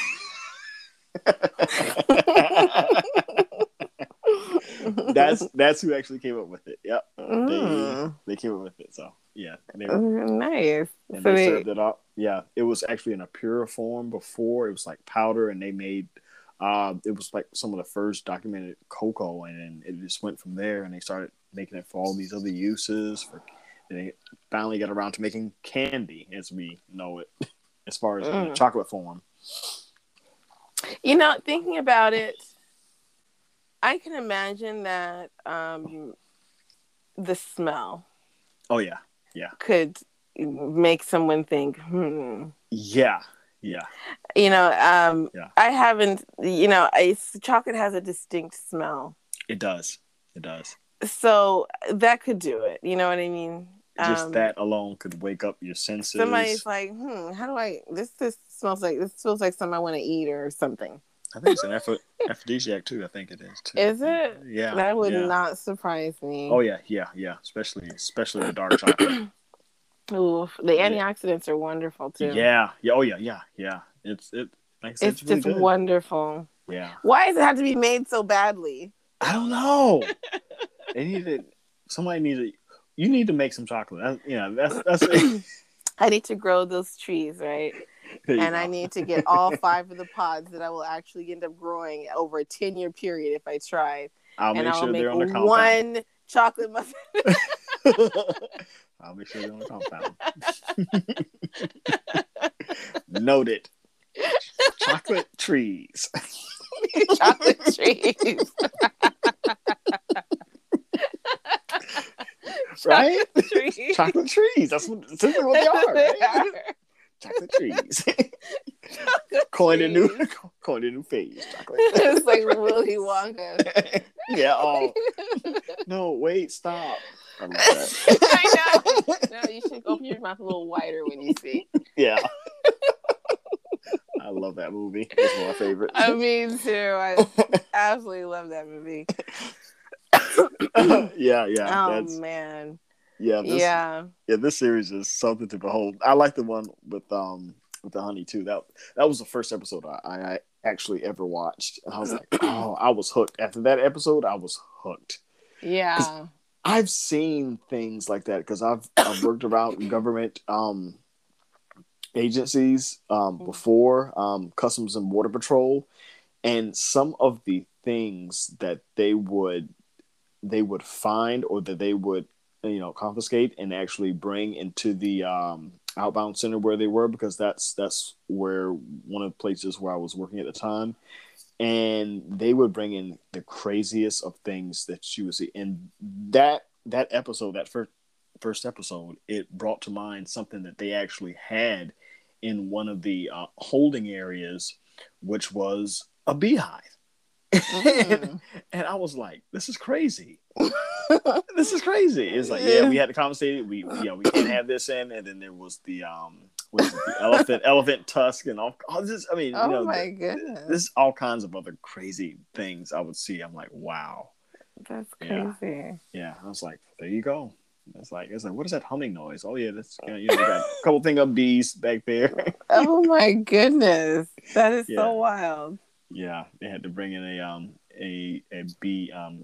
that's that's who actually came up with it. Yep. Mm. They they came up with it. So yeah. They, nice. And so they, they served it up. Yeah. It was actually in a pure form before. It was like powder, and they made uh it was like some of the first documented cocoa, and then it just went from there, and they started making it for all these other uses. For and they finally got around to making candy as we know it, as far as mm. chocolate form. You know, thinking about it, I can imagine that um, the smell. Oh yeah, yeah. Could make someone think, hmm. Yeah, yeah. You know, um, yeah. I haven't. You know, it's, chocolate has a distinct smell. It does. It does. So that could do it. You know what I mean? Just um, that alone could wake up your senses. Somebody's like, hmm, how do I? This this smells like this feels like something I want to eat or something. I think it's an aphro- aphrodisiac too. I think it is too. Is it? Yeah. That would yeah. not surprise me. Oh yeah, yeah, yeah. Especially, especially the dark chocolate. Ooh, the antioxidants are wonderful too. Yeah, yeah. Oh yeah, yeah, yeah. It's it. Like I said, it's it's really just good. wonderful. Yeah. Why does it have to be made so badly? I don't know. They need to. Somebody needs to. You need to make some chocolate. That's, yeah, that's that's. It. I need to grow those trees, right? And go. I need to get all five of the pods that I will actually end up growing over a ten-year period if I try. I'll make and sure I'll make they're on the compound. one chocolate muffin. I'll make sure they're on the compound. Noted. Chocolate trees. Chocolate trees. Right? Chocolate trees. Chocolate trees. That's what, essentially what they are. Right? Chocolate trees. Chocolate Coined a new, coined a new phase. Chocolate. It's like Willy Wonka. Yeah. Oh. No, wait, stop. I love that. I know. No, you should open your mouth a little wider when you see. Yeah. I love that movie. It's one of my favorites. I mean, too. I absolutely love that movie. yeah, yeah. Oh that's, man. Yeah. This, yeah. Yeah. This series is something to behold. I like the one with um with the honey too. That that was the first episode I, I actually ever watched. And I was like, oh, I was hooked. After that episode, I was hooked. Yeah. I've seen things like that because I've I've worked around government um agencies um before, um Customs and Border Patrol, and some of the things that they would they would find or that they would you know confiscate and actually bring into the um outbound center where they were, because that's that's where one of the places where I was working at the time, and they would bring in the craziest of things that you would see. And that that episode, that first first episode, it brought to mind something that they actually had in one of the uh, holding areas, which was a beehive. Mm. and, and I was like, this is crazy. This is crazy. It's like, yeah, we had to compensate it. We, yeah, we can't have this in. And then there was the, um, what is it, the elephant, elephant tusk and all, all this. I mean, oh you know, my the, goodness. There's all kinds of other crazy things I would see. I'm like, wow. That's crazy. Yeah. yeah. I was like, there you go. It's like, it's like, what is that humming noise? Oh yeah, that's, you know, you know, got a couple thing of bees back there. Oh my goodness. That is yeah. so wild. Yeah. They had to bring in a, um, a, a bee, um,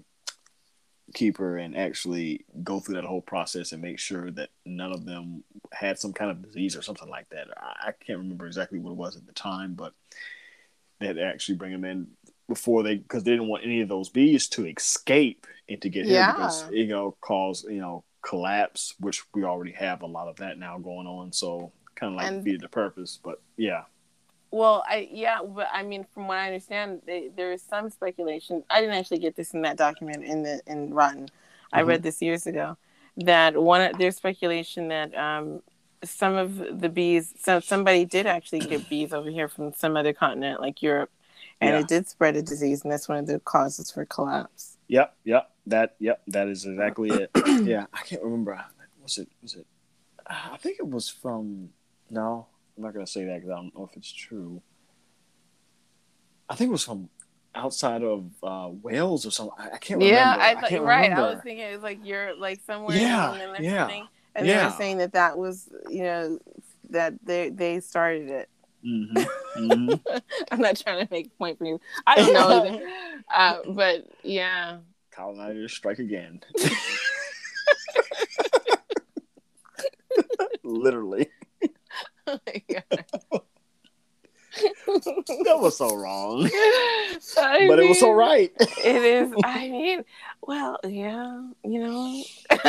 keeper and actually go through that whole process and make sure that none of them had some kind of disease or something like that. I, I can't remember exactly what it was at the time, but they had to actually bring them in before they, because they didn't want any of those bees to escape and to get yeah. here because, you know, cause, you know, collapse, which we already have a lot of that now going on. So kind of like and, defeated the purpose, but yeah. Well, I yeah, but I mean, from what I understand, they, there is some speculation. I didn't actually get this in that document in the in Rotten. Mm-hmm. I read this years ago. That one, there's speculation that um, some of the bees, so somebody did actually get bees over here from some other continent, like Europe, and yeah. it did spread a disease, and that's one of the causes for collapse. Yep, yep, that, yep, that is exactly it. Yeah, I can't remember. Was it? Was it? I think it was from. No. I'm not going to say that because I don't know if it's true. I think it was from outside of uh, Wales or something. I, I can't remember. Yeah, I thought, you're right. I was thinking it was like you're like somewhere yeah, in England or yeah, something. And yeah. they were saying that that was, you know, that they they started it. Mm-hmm. Mm-hmm. I'm not trying to make a point for you. I don't know either. uh, but yeah. Colonizers strike again. Literally. Oh my God. That was so wrong. I but mean, it was so right. It is. I mean, well, yeah, you know.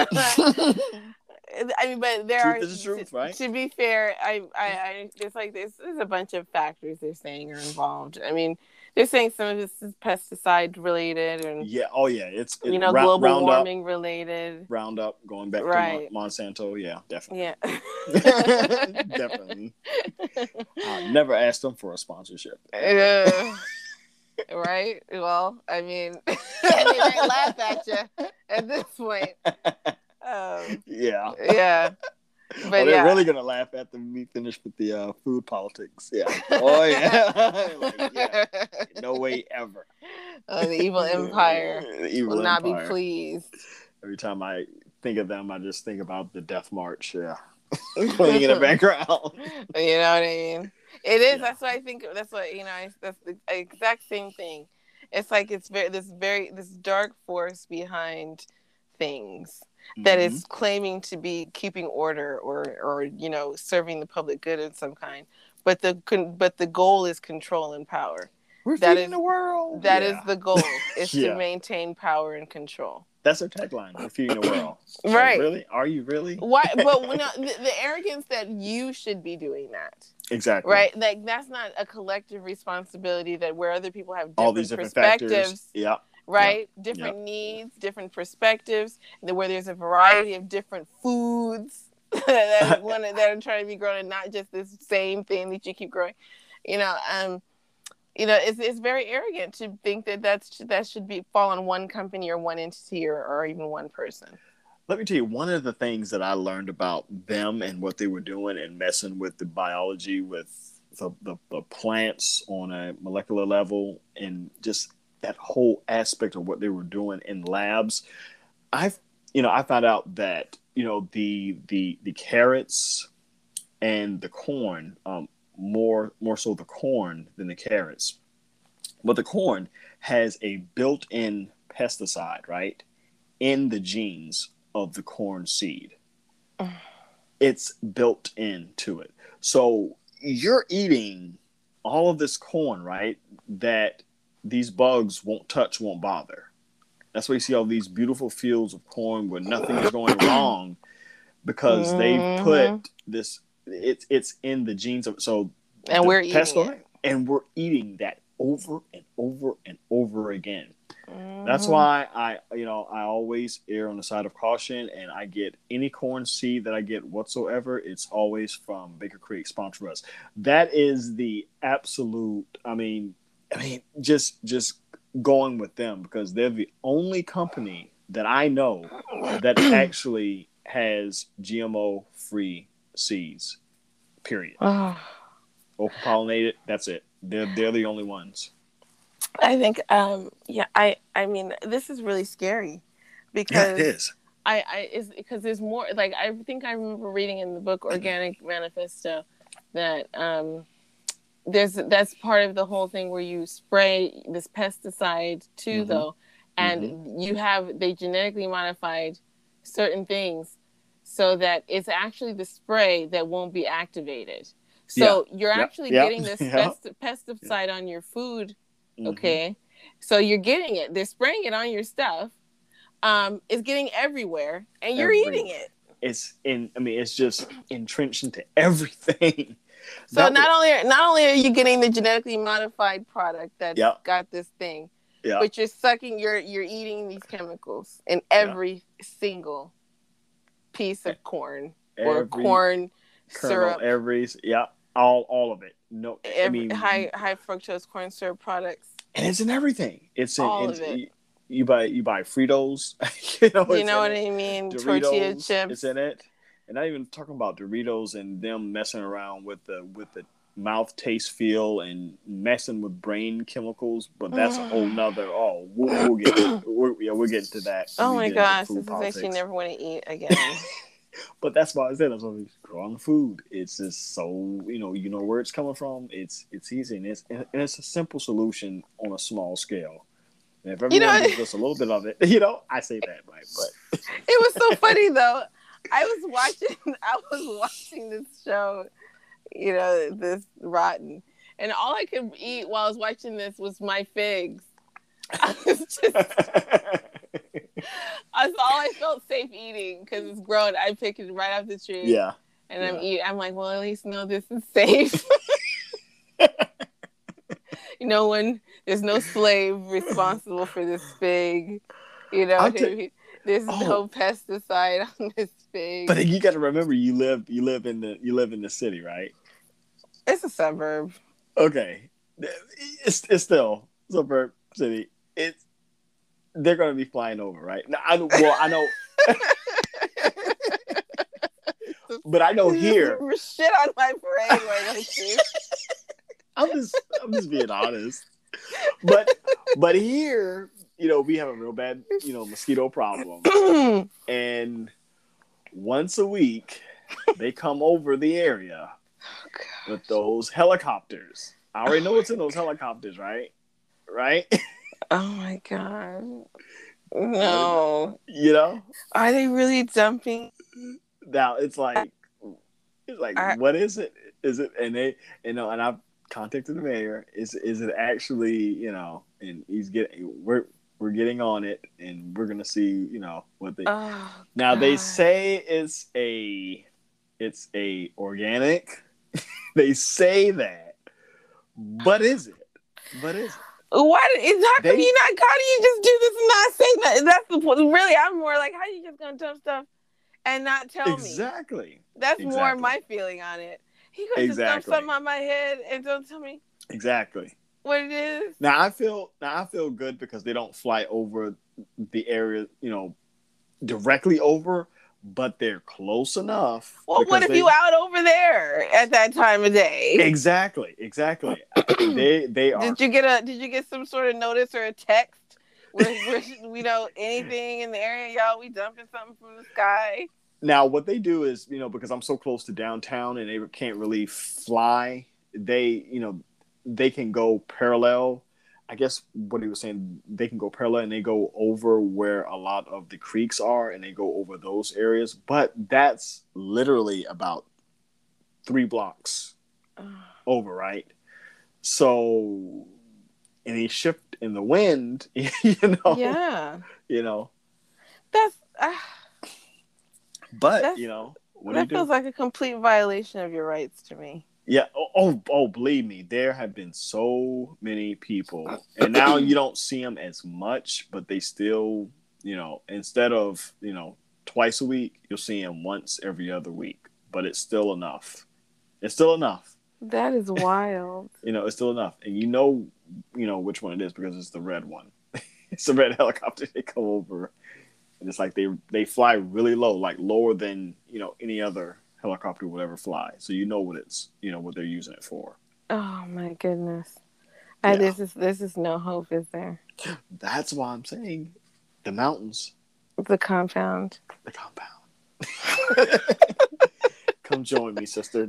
I mean, but there truth are. Is the truth, to, right? to be fair, I, I, I, there's like this. There's a bunch of factors they're saying are involved. I mean, they're saying some of this is pesticide related, and yeah, oh yeah, it's it, you know, ra- global Roundup, warming related. Roundup, going back right. to Mon- Monsanto, yeah, definitely. Yeah, definitely. I never asked them for a sponsorship. Uh, right? Well, I mean, they might laugh at you at this point. Um, yeah, yeah. But well, they're yeah. really gonna laugh after we finish with the uh, food politics. Yeah. Oh yeah. Like, yeah. No way ever. Uh, the evil empire the evil will not empire. be pleased. Every time I think of them, I just think about the Death March. Yeah. Playing in the background. You know what I mean? It is. Yeah. That's what I think. That's what you know. I, that's the exact same thing. It's like it's very this very this dark force behind things. That mm-hmm. is claiming to be keeping order or, or you know, serving the public good in some kind, but the but the goal is control and power. We're that feeding is the world. That yeah. is the goal: is yeah. to maintain power and control. That's their tagline: "We're feeding the world." Right? Like, really? Are you really? Why? But no, the, the arrogance that you should be doing that. Exactly. Right? Like that's not a collective responsibility. That where other people have different all these different perspectives. Factors. Yeah. Right? Yep. Different yep. needs, different perspectives, where there's a variety of different foods that, one, that are trying to be grown and not just this same thing that you keep growing. You know, um, you know, it's it's very arrogant to think that that's that should be fall on one company or one entity or, or even one person. Let me tell you, one of the things that I learned about them and what they were doing and messing with the biology, with the, the, the plants on a molecular level, and just that whole aspect of what they were doing in labs. I've, you know, I found out that, you know, the the the carrots and the corn, um, more more so the corn than the carrots, but the corn has a built-in pesticide, right, in the genes of the corn seed. It's built into it. So you're eating all of this corn, right, that these bugs won't touch, won't bother. That's why you see all these beautiful fields of corn where nothing is going wrong, because mm-hmm. they put this, it's it's in the genes of, so and we're eating it. And we're eating that over and over and over again. Mm-hmm. That's why I, you know, I always err on the side of caution, and I get any corn seed that I get whatsoever. It's always from Baker Creek, sponsor us. That is the absolute. I mean, I mean, just just going with them, because they're the only company that I know that actually has G M O free seeds. Period. Open pollinated. That's it. They're they're the only ones. I think, um, yeah, I, I mean, this is really scary because yeah, it is. I, I is because there's more. Like, I think I remember reading in the book Organic Manifesto that um, there's that's part of the whole thing where you spray this pesticide too, mm-hmm. though, and mm-hmm. you have they genetically modified certain things so that it's actually the spray that won't be activated. So yeah. you're yep. actually yep. getting this yep. pest- pesticide on your food. Okay, mm-hmm. so you're getting it. They're spraying it on your stuff. Um, it's getting everywhere, and you're Every, eating it. It's in. I mean, it's just entrenched into everything. So that not was, only not only are you getting the genetically modified product that's yep. got this thing, yep. but you're sucking. You're you're eating these chemicals in every yep. single piece of corn every or corn kernel, syrup. Every yeah, all all of it. No, every, I mean high high fructose corn syrup products, and it's in everything. It's in all it's, of it. You, you buy you buy Fritos, you know, you know what it. I mean. Doritos, tortilla chips. It's in it, and not even talking about Doritos and them messing around with the with the mouth taste feel and messing with brain chemicals. But that's a whole nother. Oh, we'll, we'll get we're, yeah we're getting to that. Oh my gosh, this makes you never want to eat again. But that's why I said that's why we growing food. It's just so you know you know where it's coming from. It's it's easy and it's and it's a simple solution on a small scale. And if everyone you know, does just a little bit of it, you know, I say that right. But it was so funny though. I was watching I was watching this show, you know, this Rotten, and all I could eat while I was watching this was my figs. I was just. That's all I felt safe eating because it's grown. I pick it right off the tree. Yeah. And yeah. I'm eating. I'm like, well, at least know this is safe. No one, there's no slave responsible for this fig. You know, t- there's oh. no pesticide on this fig. But you got to remember, you live, you live in the, you live in the city, right? It's a suburb. Okay, it's it's still suburb city. It's. They're going to be flying over, right? Now, I, well, I know. But I know here. Shit on my parade, right? Don't you? I'm just, I'm just being honest. But, but here, you know, we have a real bad, you know, mosquito problem, and once a week, they come over the area oh, with those helicopters. I already know what's in those helicopters, right? Right. Oh my god. No. You know? Are they really dumping? Now it's like it's like I, what is it? Is it and they you know and I've contacted the mayor. Is is it actually, you know, and he's getting we're we're getting on it and we're gonna see, you know, what they oh, now god. They say it's a it's a organic. They say that. But is it? But is it? Why is how come they, you not? How do you just do this and not say that? That's the point. Really, I'm more like, how are you just gonna dump stuff and not tell exactly. me? That's exactly. more my feeling on it. He gonna just dump Exactly. something on my head and don't tell me Exactly. what it is. Now I feel now I feel good because they don't fly over the area, you know, directly over, but they're close enough. Well, what if they, you out over there at that time of day? Exactly, exactly. they they are. Did you get a Did you get some sort of notice or a text where, where we know anything in the area, y'all? We dumping something from the sky. Now what they do is, you know, because I'm so close to downtown and they can't really fly, they you know they can go parallel. I guess what he was saying, they can go parallel and they go over where a lot of the creeks are and they go over those areas. But that's literally about three blocks over, right? So any shift in the wind, you know, yeah, you know, that's, uh, but that's, you know, what that do you feels do? like a complete violation of your rights to me. Yeah. Oh, oh, oh, believe me, there have been so many people, and now you don't see them as much, but they still, you know, instead of, you know, twice a week, you'll see them once every other week, but it's still enough. It's still enough. That is wild. You know, it's still enough, and you know, you know which one it is because it's the red one. It's the red helicopter. They come over, and it's like they they fly really low, like lower than, you know, any other helicopter would ever fly, so you know what it's, you know, what they're using it for. Oh my goodness. Yeah. Uh, this is this is no hope, is there? That's why I'm saying the mountains, the compound, the compound. Come join me, sister.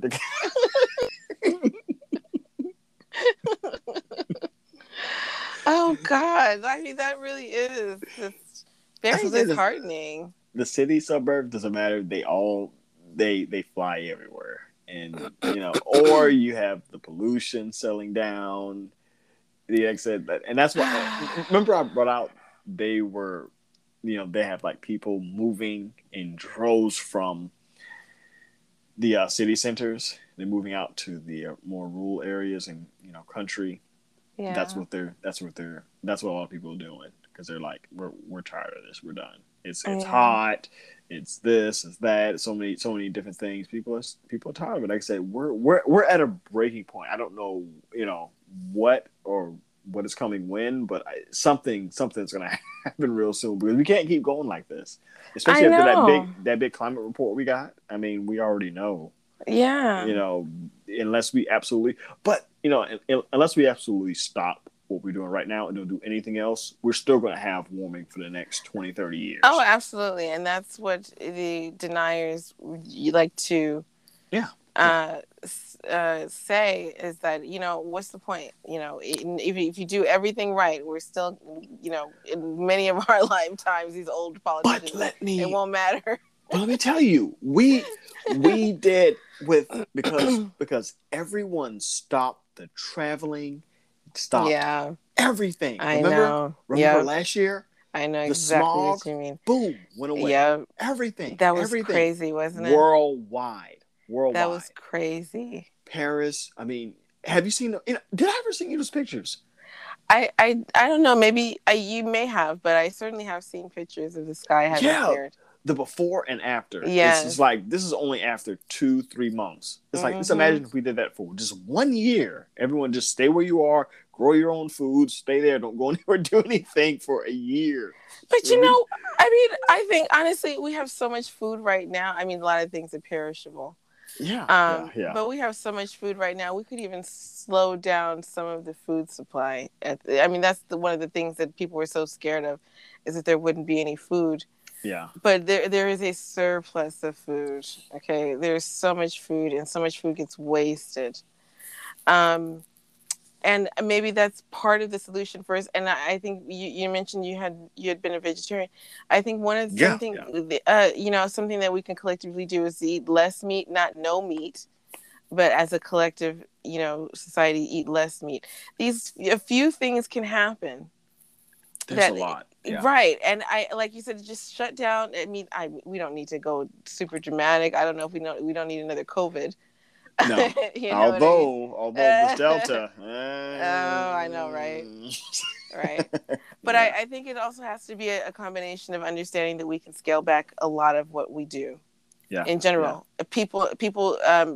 Oh God, I mean that really is just very disheartening. The, the city suburb doesn't matter, they all they they fly everywhere, and you know, or you have the pollution settling down, the exit, and that's what. Remember, I brought out they were, you know, they have like people moving in droves from the uh, city centers. They're moving out to the uh, more rural areas and, you know, country. Yeah. That's what they're. That's what they're. That's what a lot of people are doing because they're like, we're we're tired of this. We're done. It's it's yeah. hot. It's this, it's that, so many, so many different things. People are people are tired of it. Like I said, we're we're we're at a breaking point. I don't know, you know, what or what is coming when, but I, something something's gonna happen real soon because we can't keep going like this. Especially after that big that big climate report we got. I mean, we already know. Yeah. You know, unless we absolutely, but you know, unless we absolutely stop what we're doing right now and don't do anything else, we're still going to have warming for the next twenty, thirty years. Oh, absolutely. And that's what the deniers you like to yeah. uh, uh, say is that, you know, what's the point? You know, if, if you do everything right, we're still, you know, in many of our lifetimes, these old politicians, but let me, it won't matter. But let me tell you, we we did with because because everyone stopped the traveling, stopped yeah. everything. I remember? know. Remember yep. last year? I know the exactly smog, what you mean. Boom, went away. Yeah, everything. That was everything. crazy, wasn't it? Worldwide, worldwide. That was crazy. Paris. I mean, have you seen? You know, did I ever send you those pictures? I, I, I don't know. Maybe I, you may have, but I certainly have seen pictures of the sky having yeah. cleared. The before and after. Yes. It's just like, this is only after two, three months. It's like, mm-hmm. Just imagine if we did that for just one year. Everyone just stay where you are, grow your own food, stay there, don't go anywhere, do anything for a year. But you know, I mean, I think honestly, we have so much food right now. I mean, a lot of things are perishable. Yeah, um, yeah, yeah. But we have so much food right now. We could even slow down some of the food supply. At the, I mean, that's the, one of the things that people were so scared of, is that there wouldn't be any food. Yeah. But there there is a surplus of food. Okay. There's so much food and so much food gets wasted. Um, and maybe that's part of the solution for us. And I, I think you, you mentioned you had you had been a vegetarian. I think one of the yeah, something yeah. uh, you know, something that we can collectively do is eat less meat, not no meat, but as a collective, you know, society, eat less meat. These a few things can happen. There's that, a lot. Yeah. Right. And I, like you said, just shut down. I mean, I we don't need to go super dramatic. I don't know if we know we don't need another COVID. No. you know although, I mean? although this Delta. Uh, oh, I know, right? Right. But yeah. I, I think it also has to be a, a combination of understanding that we can scale back a lot of what we do. Yeah. In general, yeah. people people um,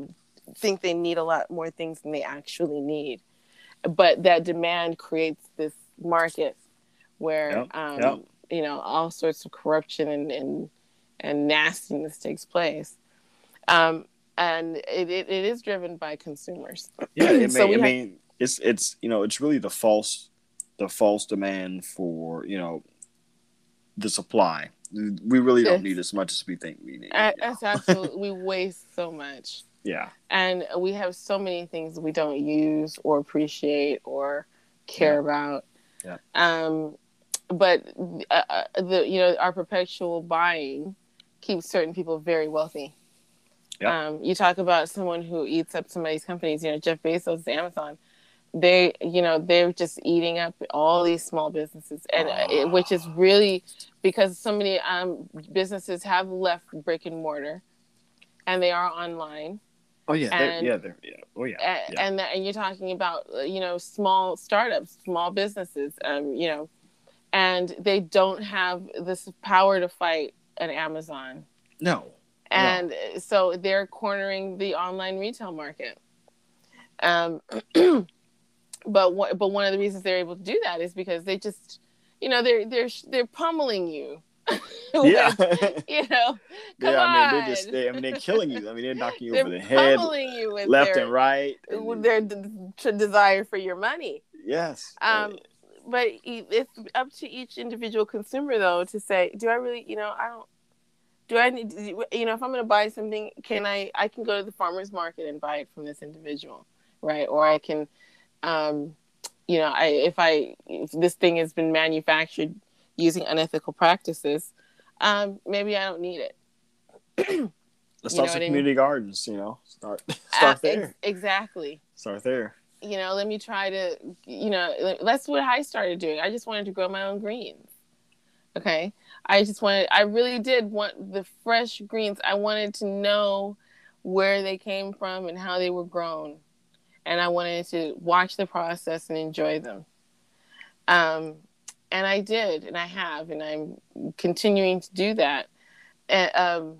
think they need a lot more things than they actually need. But that demand creates this market where, Yep. um, Yep. you know, all sorts of corruption and, and, and nastiness takes place. Um, and it, it, it is driven by consumers. Yeah. It So may. I we have, mean, it's it's you know it's really the false the false demand for you know the supply. We really don't need it's, as much as we think we need. You it's know. absolutely, we waste so much. Yeah. And we have so many things we don't use or appreciate or care Yeah. about. Yeah. Um, but uh, the you know our perpetual buying keeps certain people very wealthy. Yep. Um, you talk about someone who eats up somebody's companies. You know, Jeff Bezos, Amazon. They, you know, they're just eating up all these small businesses, and it, which is really because so many um, businesses have left brick and mortar, and they are online. Oh yeah, they're, And yeah, they're, yeah, oh yeah, and yeah. and, and you're talking about you know small startups, small businesses, um, you know, and they don't have this power to fight an Amazon. No, And no. so they're cornering the online retail market. Um, but what, but one of the reasons they're able to do that is because they just, you know, they're they're they're pummeling you. Yeah, With, you know, come yeah. I mean, they're on. just, they, I mean, they're killing you. I mean, they're knocking you over They're the head, pummeling you with left their and right. with And, their d- desire for your money. yes. Um, but it's up to each individual consumer though to say, do I really, you know, I don't. Do I need, you know, if I'm going to buy something, can I, I can go to the farmer's market and buy it from this individual, right? Or I can, um, you know, I, if I, if this thing has been manufactured using unethical practices, um, maybe I don't need it. Let's You know start some what I mean? community gardens. You know, start Uh, start ex- there. exactly. Start there. You know, let me try to, you know, that's what I started doing. I just wanted to grow my own greens. Okay. I just wanted, I really did want the fresh greens. I wanted to know where they came from and how they were grown. And I wanted to watch the process and enjoy them. Um, and I did, and I have, and I'm continuing to do that. And, um,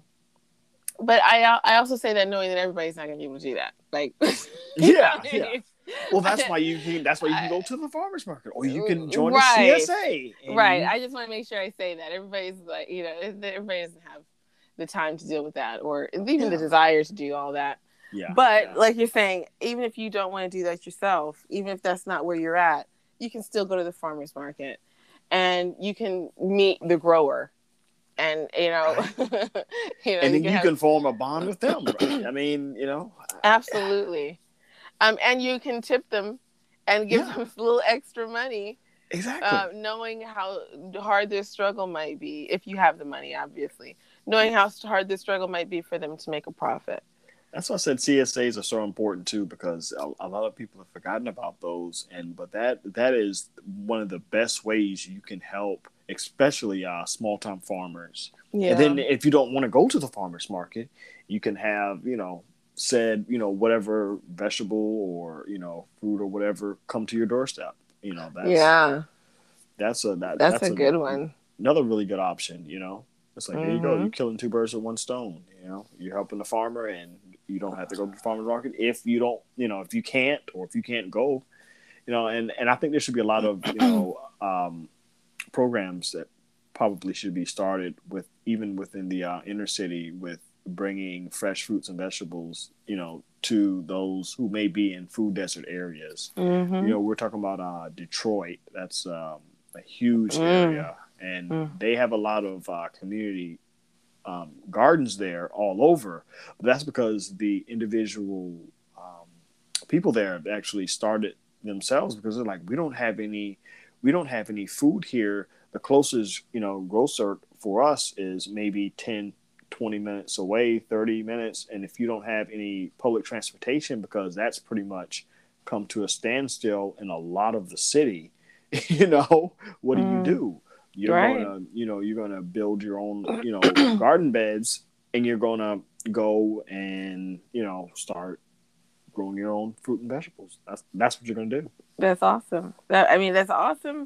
but I, I also say that knowing that everybody's not going to be able to do that. Like, you know Yeah, what I yeah. mean? Well, that's why you can. That's why you can I, go to the farmers market, or you can join the right. C S A. And Right. you, I just want to make sure I say that everybody's like, you know, everybody doesn't have the time to deal with that, or even yeah. the desire to do all that. Yeah. But yeah. like you're saying, even if you don't want to do that yourself, even if that's not where you're at, you can still go to the farmer's market, and you can meet the grower, and you know, Right. you know, And you then can you have can form a bond with them, right? I mean, you know, absolutely, um, and you can tip them and give yeah, them a little extra money. exactly. Uh, knowing how hard their struggle might be, if you have the money, obviously, knowing how hard the struggle might be for them to make a profit. That's why I said C S As are so important too, because a, a lot of people have forgotten about those, and but that that is one of the best ways you can help, especially uh, small time farmers. And Yeah. then if you don't want to go to the farmers market, you can have you know said you know whatever vegetable or you know fruit or whatever come to your doorstep. You know that's Yeah. that's a that That's that's a a, good one. another really good option. You know, it's like there you go, Mm-hmm. you're killing two birds with one stone. You know, you're helping the farmer and you don't have to go to the farmer's market if you don't, you know, if you can't or if you can't go, you know, and, and I think there should be a lot of, you know, um, programs that probably should be started with even within the uh, inner city with bringing fresh fruits and vegetables, you know, to those who may be in food desert areas. Mm-hmm. You know, we're talking about uh, Detroit. That's um, a huge Mm. area, and Mm. they have a lot of uh, community um, gardens there all over. But that's because the individual um, people there have actually started themselves because they're like, we don't have any, we don't have any food here. The closest, you know, grocer for us is maybe ten, twenty minutes away, thirty minutes. And if you don't have any public transportation, because that's pretty much come to a standstill in a lot of the city, you know, what do you Mm. do? You're Right. gonna, you know, you're gonna build your own, you know, garden beds, and you're gonna go and, you know, start growing your own fruit and vegetables. That's that's what you're gonna do. That's awesome. That I mean, that's awesome.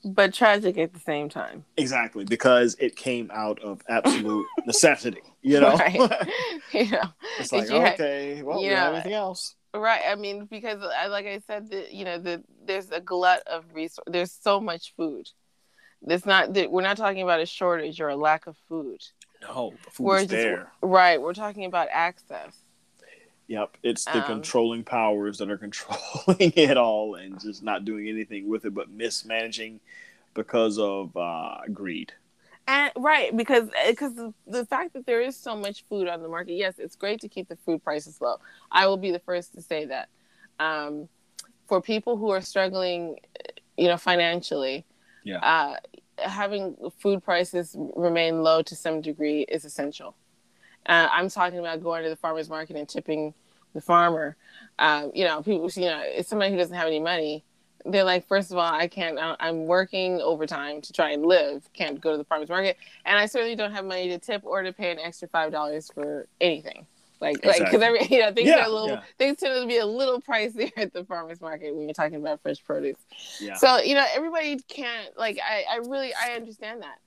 but tragic at the same time. Exactly, because it came out of absolute necessity. You know, right? You know, it's like, you oh, had, okay, well, you we don't have know, anything else. right? I mean, because I, like I said, the, you know, the there's a glut of resource. There's so much food. It's not that we're not talking about a shortage or a lack of food. No, the food We're is just there. right. We're talking about access. Yep, it's the Um, controlling powers that are controlling it all and just not doing anything with it, but mismanaging because of uh, greed. And right, because because the, the fact that there is so much food on the market, yes, it's great to keep the food prices low. I will be the first to say that. Um, for people who are struggling, you know, financially, yeah, uh, having food prices remain low to some degree is essential. Uh, I'm talking about going to the farmer's market and tipping the farmer. Um, you know, people, you know, it's somebody who doesn't have any money. They're like, first of all, I can't, I'm working overtime to try and live, can't go to the farmer's market. And I certainly don't have money to tip or to pay an extra five dollars for anything. Like, exactly. like, because every, you know, things yeah, are a little, yeah. things tend to be a little pricier at the farmer's market when you're talking about fresh produce. Yeah. So, you know, everybody can't, like, I, I really, I understand that.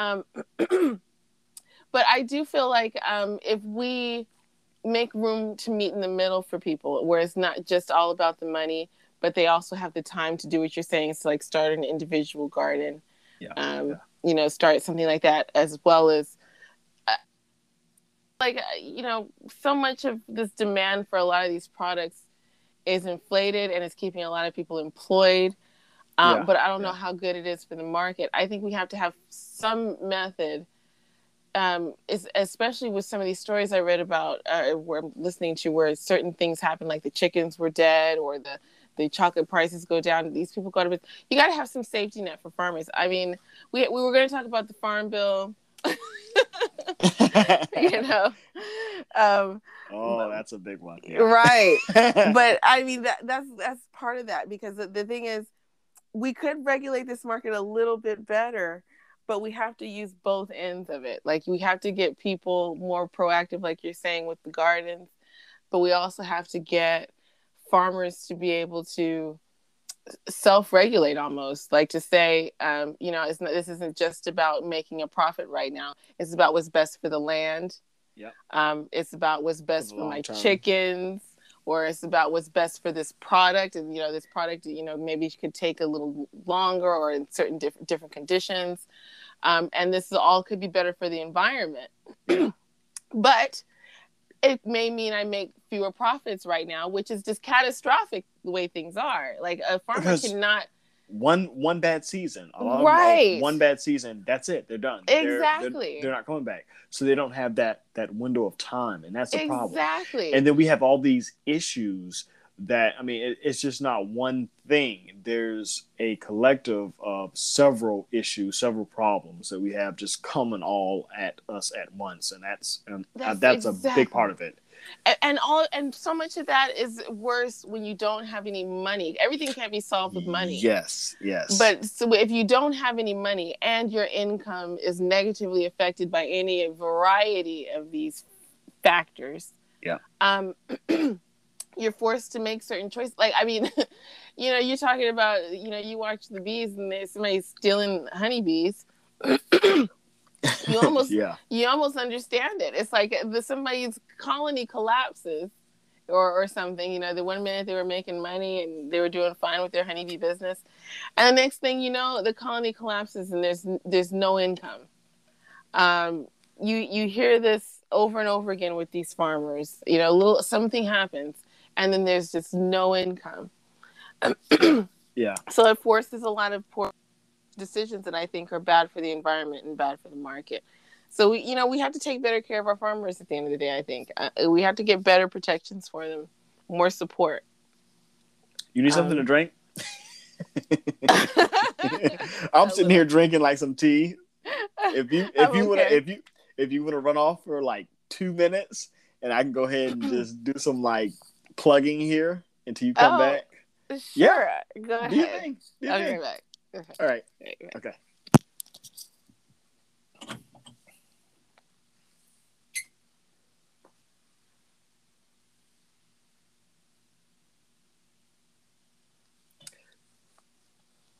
Um, but I do feel like um, if we make room to meet in the middle for people, where it's not just all about the money, but they also have the time to do what you're saying. So, like, start an individual garden, yeah. Um, yeah. you know, start something like that, as well as, uh, like, uh, you know, so much of this demand for a lot of these products is inflated and it's keeping a lot of people employed. Um, yeah. But I don't know yeah. how good it is for the market. I think we have to have some method. Um, is, especially with some of these stories I read about, uh, where I'm listening to, where certain things happen, like the chickens were dead or the, the chocolate prices go down. These people go to bed. You got to have some safety net for farmers. I mean, we we were going to talk about the farm bill, you know. Um, oh, but, that's a big one, yeah. right? But I mean, that that's that's part of that, because the, the thing is, we could regulate this market a little bit better. But we have to use both ends of it. Like, we have to get people more proactive, like you're saying, with the gardens. But we also have to get farmers to be able to self-regulate, almost. Like, to say, um, you know, it's not, this isn't just about making a profit right now. It's about what's best for the land. Yep. Um, it's about what's best for, for my term. chickens. Or it's about what's best for this product. And, you know, this product, you know, maybe could take a little longer or in certain different different conditions. Um, and this all could be better for the environment. But it may mean I make fewer profits right now, which is just catastrophic the way things are. Like, a farmer because cannot... One one bad season. A lot right. Of them, one bad season, that's it. They're done. Exactly. They're, they're, they're not coming back. So they don't have that that window of time, and that's the exactly. problem. Exactly. And then we have all these issues that, I mean, it, it's just not one thing. There's a collective of several issues, several problems that we have just coming all at us at once, and that's and that's, uh, that's exactly. a big part of it. And, and all and so much of that is worse when you don't have any money. Everything can't be solved with money. Yes, yes. But so if you don't have any money and your income is negatively affected by any variety of these factors, yeah, um, you're forced to make certain choices. Like, I mean, you know, you're talking about, you know, you watch the bees and there's somebody stealing honeybees. You almost, yeah. you almost understand it. It's like the somebody's colony collapses, or or something. You know, the one minute they were making money and they were doing fine with their honeybee business, and the next thing you know, the colony collapses and there's there's no income. Um, you you hear this over and over again with these farmers. You know, little something happens, and then there's just no income. Yeah. So it forces a lot of poor decisions that I think are bad for the environment and bad for the market. So we, you know, we have to take better care of our farmers at the end of the day. I think uh, we have to get better protections for them, more support. You need something um, to drink? I'm sitting here drinking like some tea. If you if I'm you okay. wanna if you if you wanna run off for like two minutes, and I can go ahead and just do some like plugging here until you come oh, back. Sure, yeah. Go ahead. Do your thing. Do your I'll thing. be right back. Okay. All right. Right, right. Okay.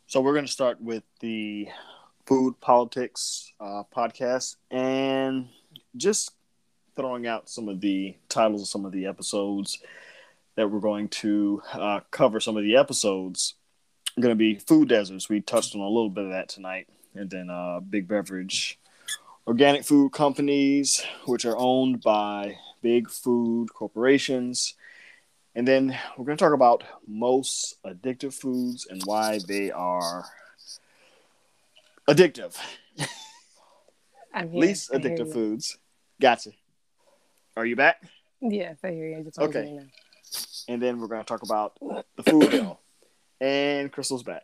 So we're going to start with the food politics uh, podcast, and just throwing out some of the titles of some of the episodes that we're going to uh, cover. Some of the episodes are going to be food deserts. We touched on a little bit of that tonight, and then uh, big beverage, organic food companies, which are owned by big food corporations. And then we're going to talk about most addictive foods and why they are addictive. I'm here. Least I addictive foods. Gotcha. Are you back? Yes, I hear you. I just okay. You and then we're going to talk about the food bill. And Crystal's back.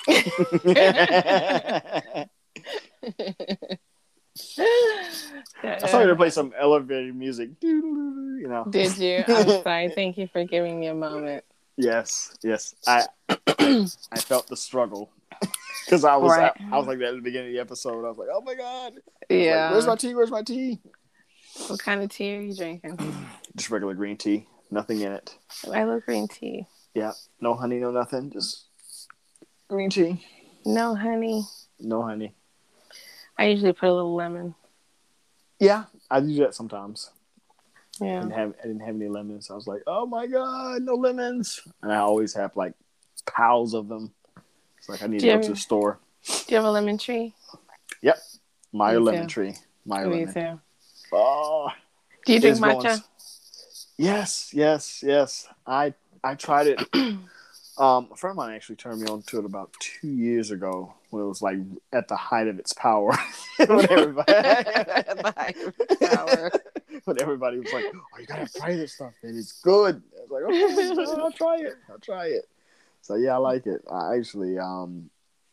I saw you play some elevator music. You know. Did you? I'm sorry. Thank you for giving me a moment. Yes, yes. I I felt the struggle because I was right. I, I was like that at the beginning of the episode. I was like, oh my god. Yeah. Like, where's my tea? Where's my tea? What kind of tea are you drinking? Just regular green tea. Nothing in it. I love green tea. Yeah. No honey. No nothing. Just green tea. No honey. No honey. I usually put a little lemon. Yeah, I do that sometimes. Yeah. I didn't have I didn't have any lemons. I was like, oh my god, no lemons. And I always have like piles of them. It's like I need to go have, to the store. Do you have a lemon tree? Yep. Meyer Me lemon too. tree. Meyer Me lemon. too. Oh. Do you drink matcha? Going... Yes, yes, yes. I I tried it. Um, a friend of mine actually turned me on to it about two years ago when it was like at the height of its power. when everybody, at the height of its power. When everybody was like, "Oh, you gotta try this stuff, and it's good." I was like, "Okay, I'll try it. I'll try it." So yeah, I like it. I actually, um,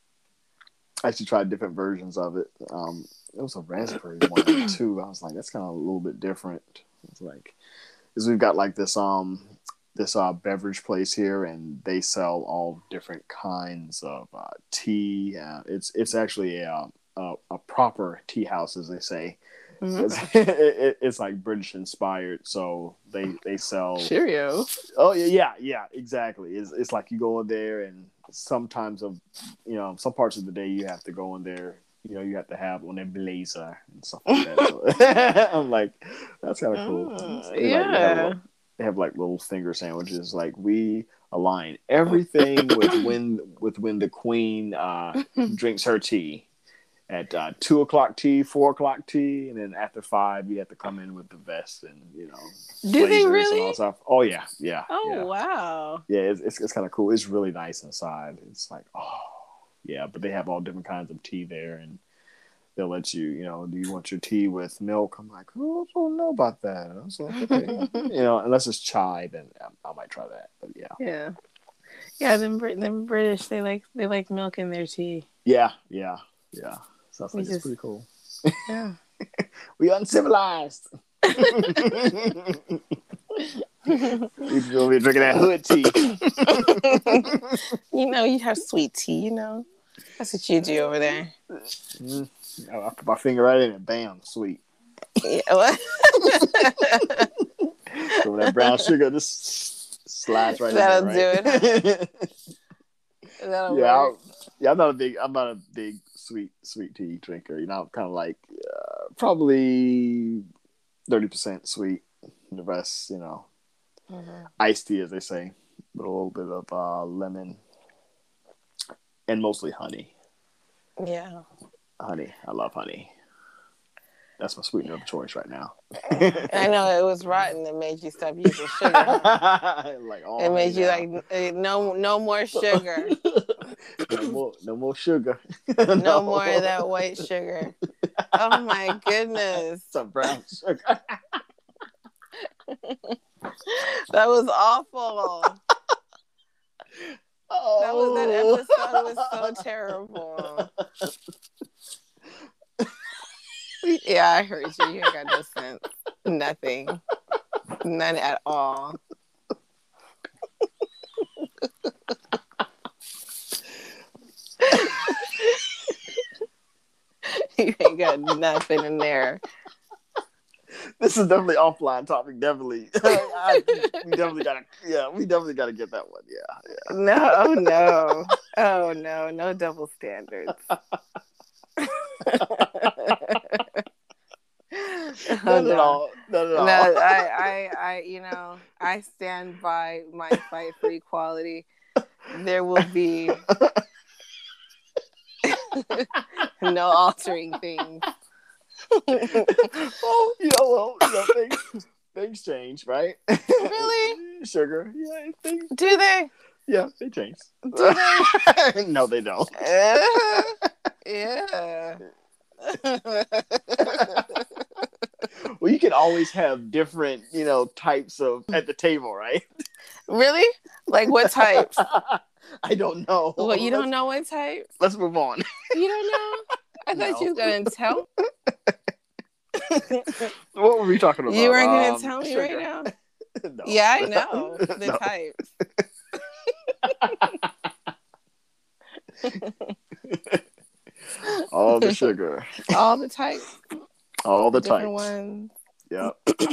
I actually tried different versions of it. Um, it was a raspberry one too. I was like, that's kind of a little bit different. It's like, because we've got like this, um. this uh, beverage place here, and they sell all different kinds of uh, tea. Uh, it's it's actually a, a a proper tea house, as they say. Mm-hmm. It's, it, it's like British inspired, so they they sell Cheerio. Oh yeah, yeah, yeah, exactly. It's it's like you go in there, and sometimes of you know some parts of the day you have to go in there. You know, you have to have on a blazer and stuff like that. So, I'm like, that's kind of cool. Uh, yeah. Like, they have like little finger sandwiches. Like we align everything with when with when the queen uh, drinks her tea at uh, two o'clock tea, four o'clock tea, and then after five you have to come in with the vest and you know. Do they really? And all stuff. Oh yeah, yeah. Oh yeah. wow. Yeah, it's it's, it's kind of cool. It's really nice inside. It's like oh yeah, but they have all different kinds of tea there and. They'll let you, you know, do you want your tea with milk? I'm like, oh, I don't know about that. I was like, okay. you know, unless it's chai, then I, I might try that. But yeah, yeah, yeah. Them, them British, they like they like milk in their tea. Yeah, yeah, yeah. Sounds like just, it's pretty cool. Yeah, we uncivilized. You're gonna be drinking that hood tea. You know, you have sweet tea. You know, that's what you do over there. Mm-hmm. I put my finger right in it. Bam, sweet. Yeah, what? So that brown sugar just slides right That'll in there, right? do it. That'll yeah, work. yeah. I'm not a big. I'm not a big sweet sweet tea drinker. You know, I'm kind of like uh, probably thirty percent sweet. And the rest, you know, mm-hmm. iced tea, as they say, with a little bit of uh, lemon and mostly honey. Yeah. Honey. I love honey. That's my sweetener of choice right now. I know it was rotten that made you stop using sugar. Huh? Like, oh, it made you yeah. like no no more sugar. no more no more sugar. no, no more of that white sugar. Oh my goodness. Some brown sugar. That was awful. Oh. That was that episode was so terrible. Yeah, I heard you. You ain't got no sense. Nothing. None at all. You ain't got nothing in there. This is definitely offline topic. Definitely, I, we definitely gotta. Yeah, we definitely gotta get that one. Yeah, yeah. No, no. Oh no, no double standards. Oh, Not at no. all. Not at No, all. I, I, I, you know, I stand by my fight for equality. There will be no altering things. Oh, you know, well, you know, things things change, right? Really? Sugar, yeah, things. Do they? Yeah, they change. Do they? No, they don't. Uh, yeah. Well, you can always have different, you know, types of at the table, right? Really? Like what types? I don't know. What, you let's, don't know what types? Let's move on. You don't know? I No. thought you was gonna tell. What were we talking about? You weren't gonna um, tell me sugar. right now. No. Yeah, I know the No. types. All the sugar. All the types. All the Different types. ones. Yeah.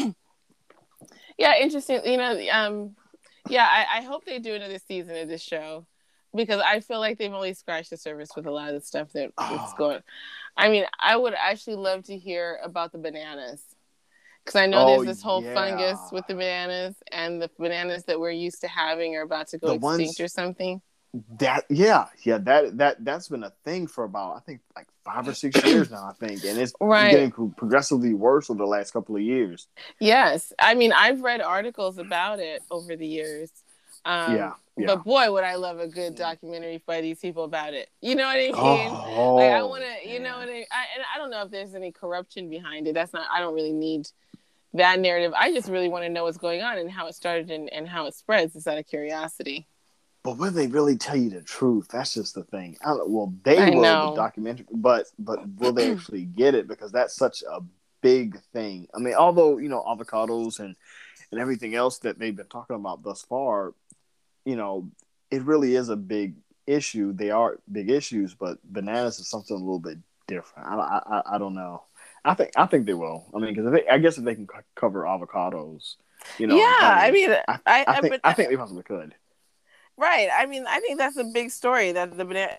Yeah, interesting. You know, um, yeah, I, I hope they do another season of this show because I feel like they've only scratched the surface with a lot of the stuff that, that's Oh. going. I mean, I would actually love to hear about the bananas because I know Oh, there's this whole yeah. fungus with the bananas, and the bananas that we're used to having are about to go The extinct ones- or something. That yeah yeah that that that's been a thing for about I think like five or six years now I think, and it's Right. getting pro- progressively worse over the last couple of years. Yes, I mean I've read articles about it over the years. Um, Yeah, yeah. But boy, would I love a good documentary by these people about it. You know what I mean? Oh, Like I want to, you man. know what I mean? I, and I don't know if there's any corruption behind it. That's not. I don't really need that narrative. I just really want to know what's going on and how it started and, and how it spreads. It's out of curiosity. But will they really tell you the truth? That's just the thing. I don't, well, they I will know. the documentary, but but will they actually get it? Because that's such a big thing. I mean, although you know avocados and and everything else that they've been talking about thus far, you know, it really is a big issue. They are big issues, but bananas is something a little bit different. I I, I don't know. I think I think they will. I mean, because I guess if they can c- cover avocados, you know, yeah, honey, I mean, I, I, I, I, think but, I think they possibly could. Right. I mean, I think that's a big story that the banana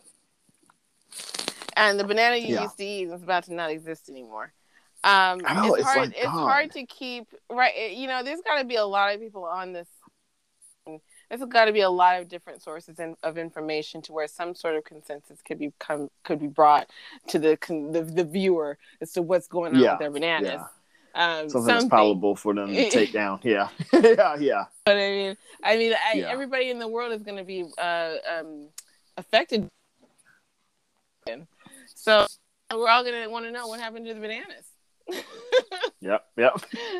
and the banana you Yeah. used to eat is about to not exist anymore. Um, I know, it's, it's hard. like it's gone. hard to keep right. It, you know, there's got to be a lot of people on this. There's got to be a lot of different sources in, of information to where some sort of consensus could be come could be brought to the the, the viewer as to what's going on Yeah, with their bananas. yeah. Um, Something, that's something. palatable for them to take down. Yeah, yeah, yeah. But I mean, I mean, I, Yeah. everybody in the world is going to be uh, um, affected. So we're all going to want to know what happened to the bananas. Yep, yep.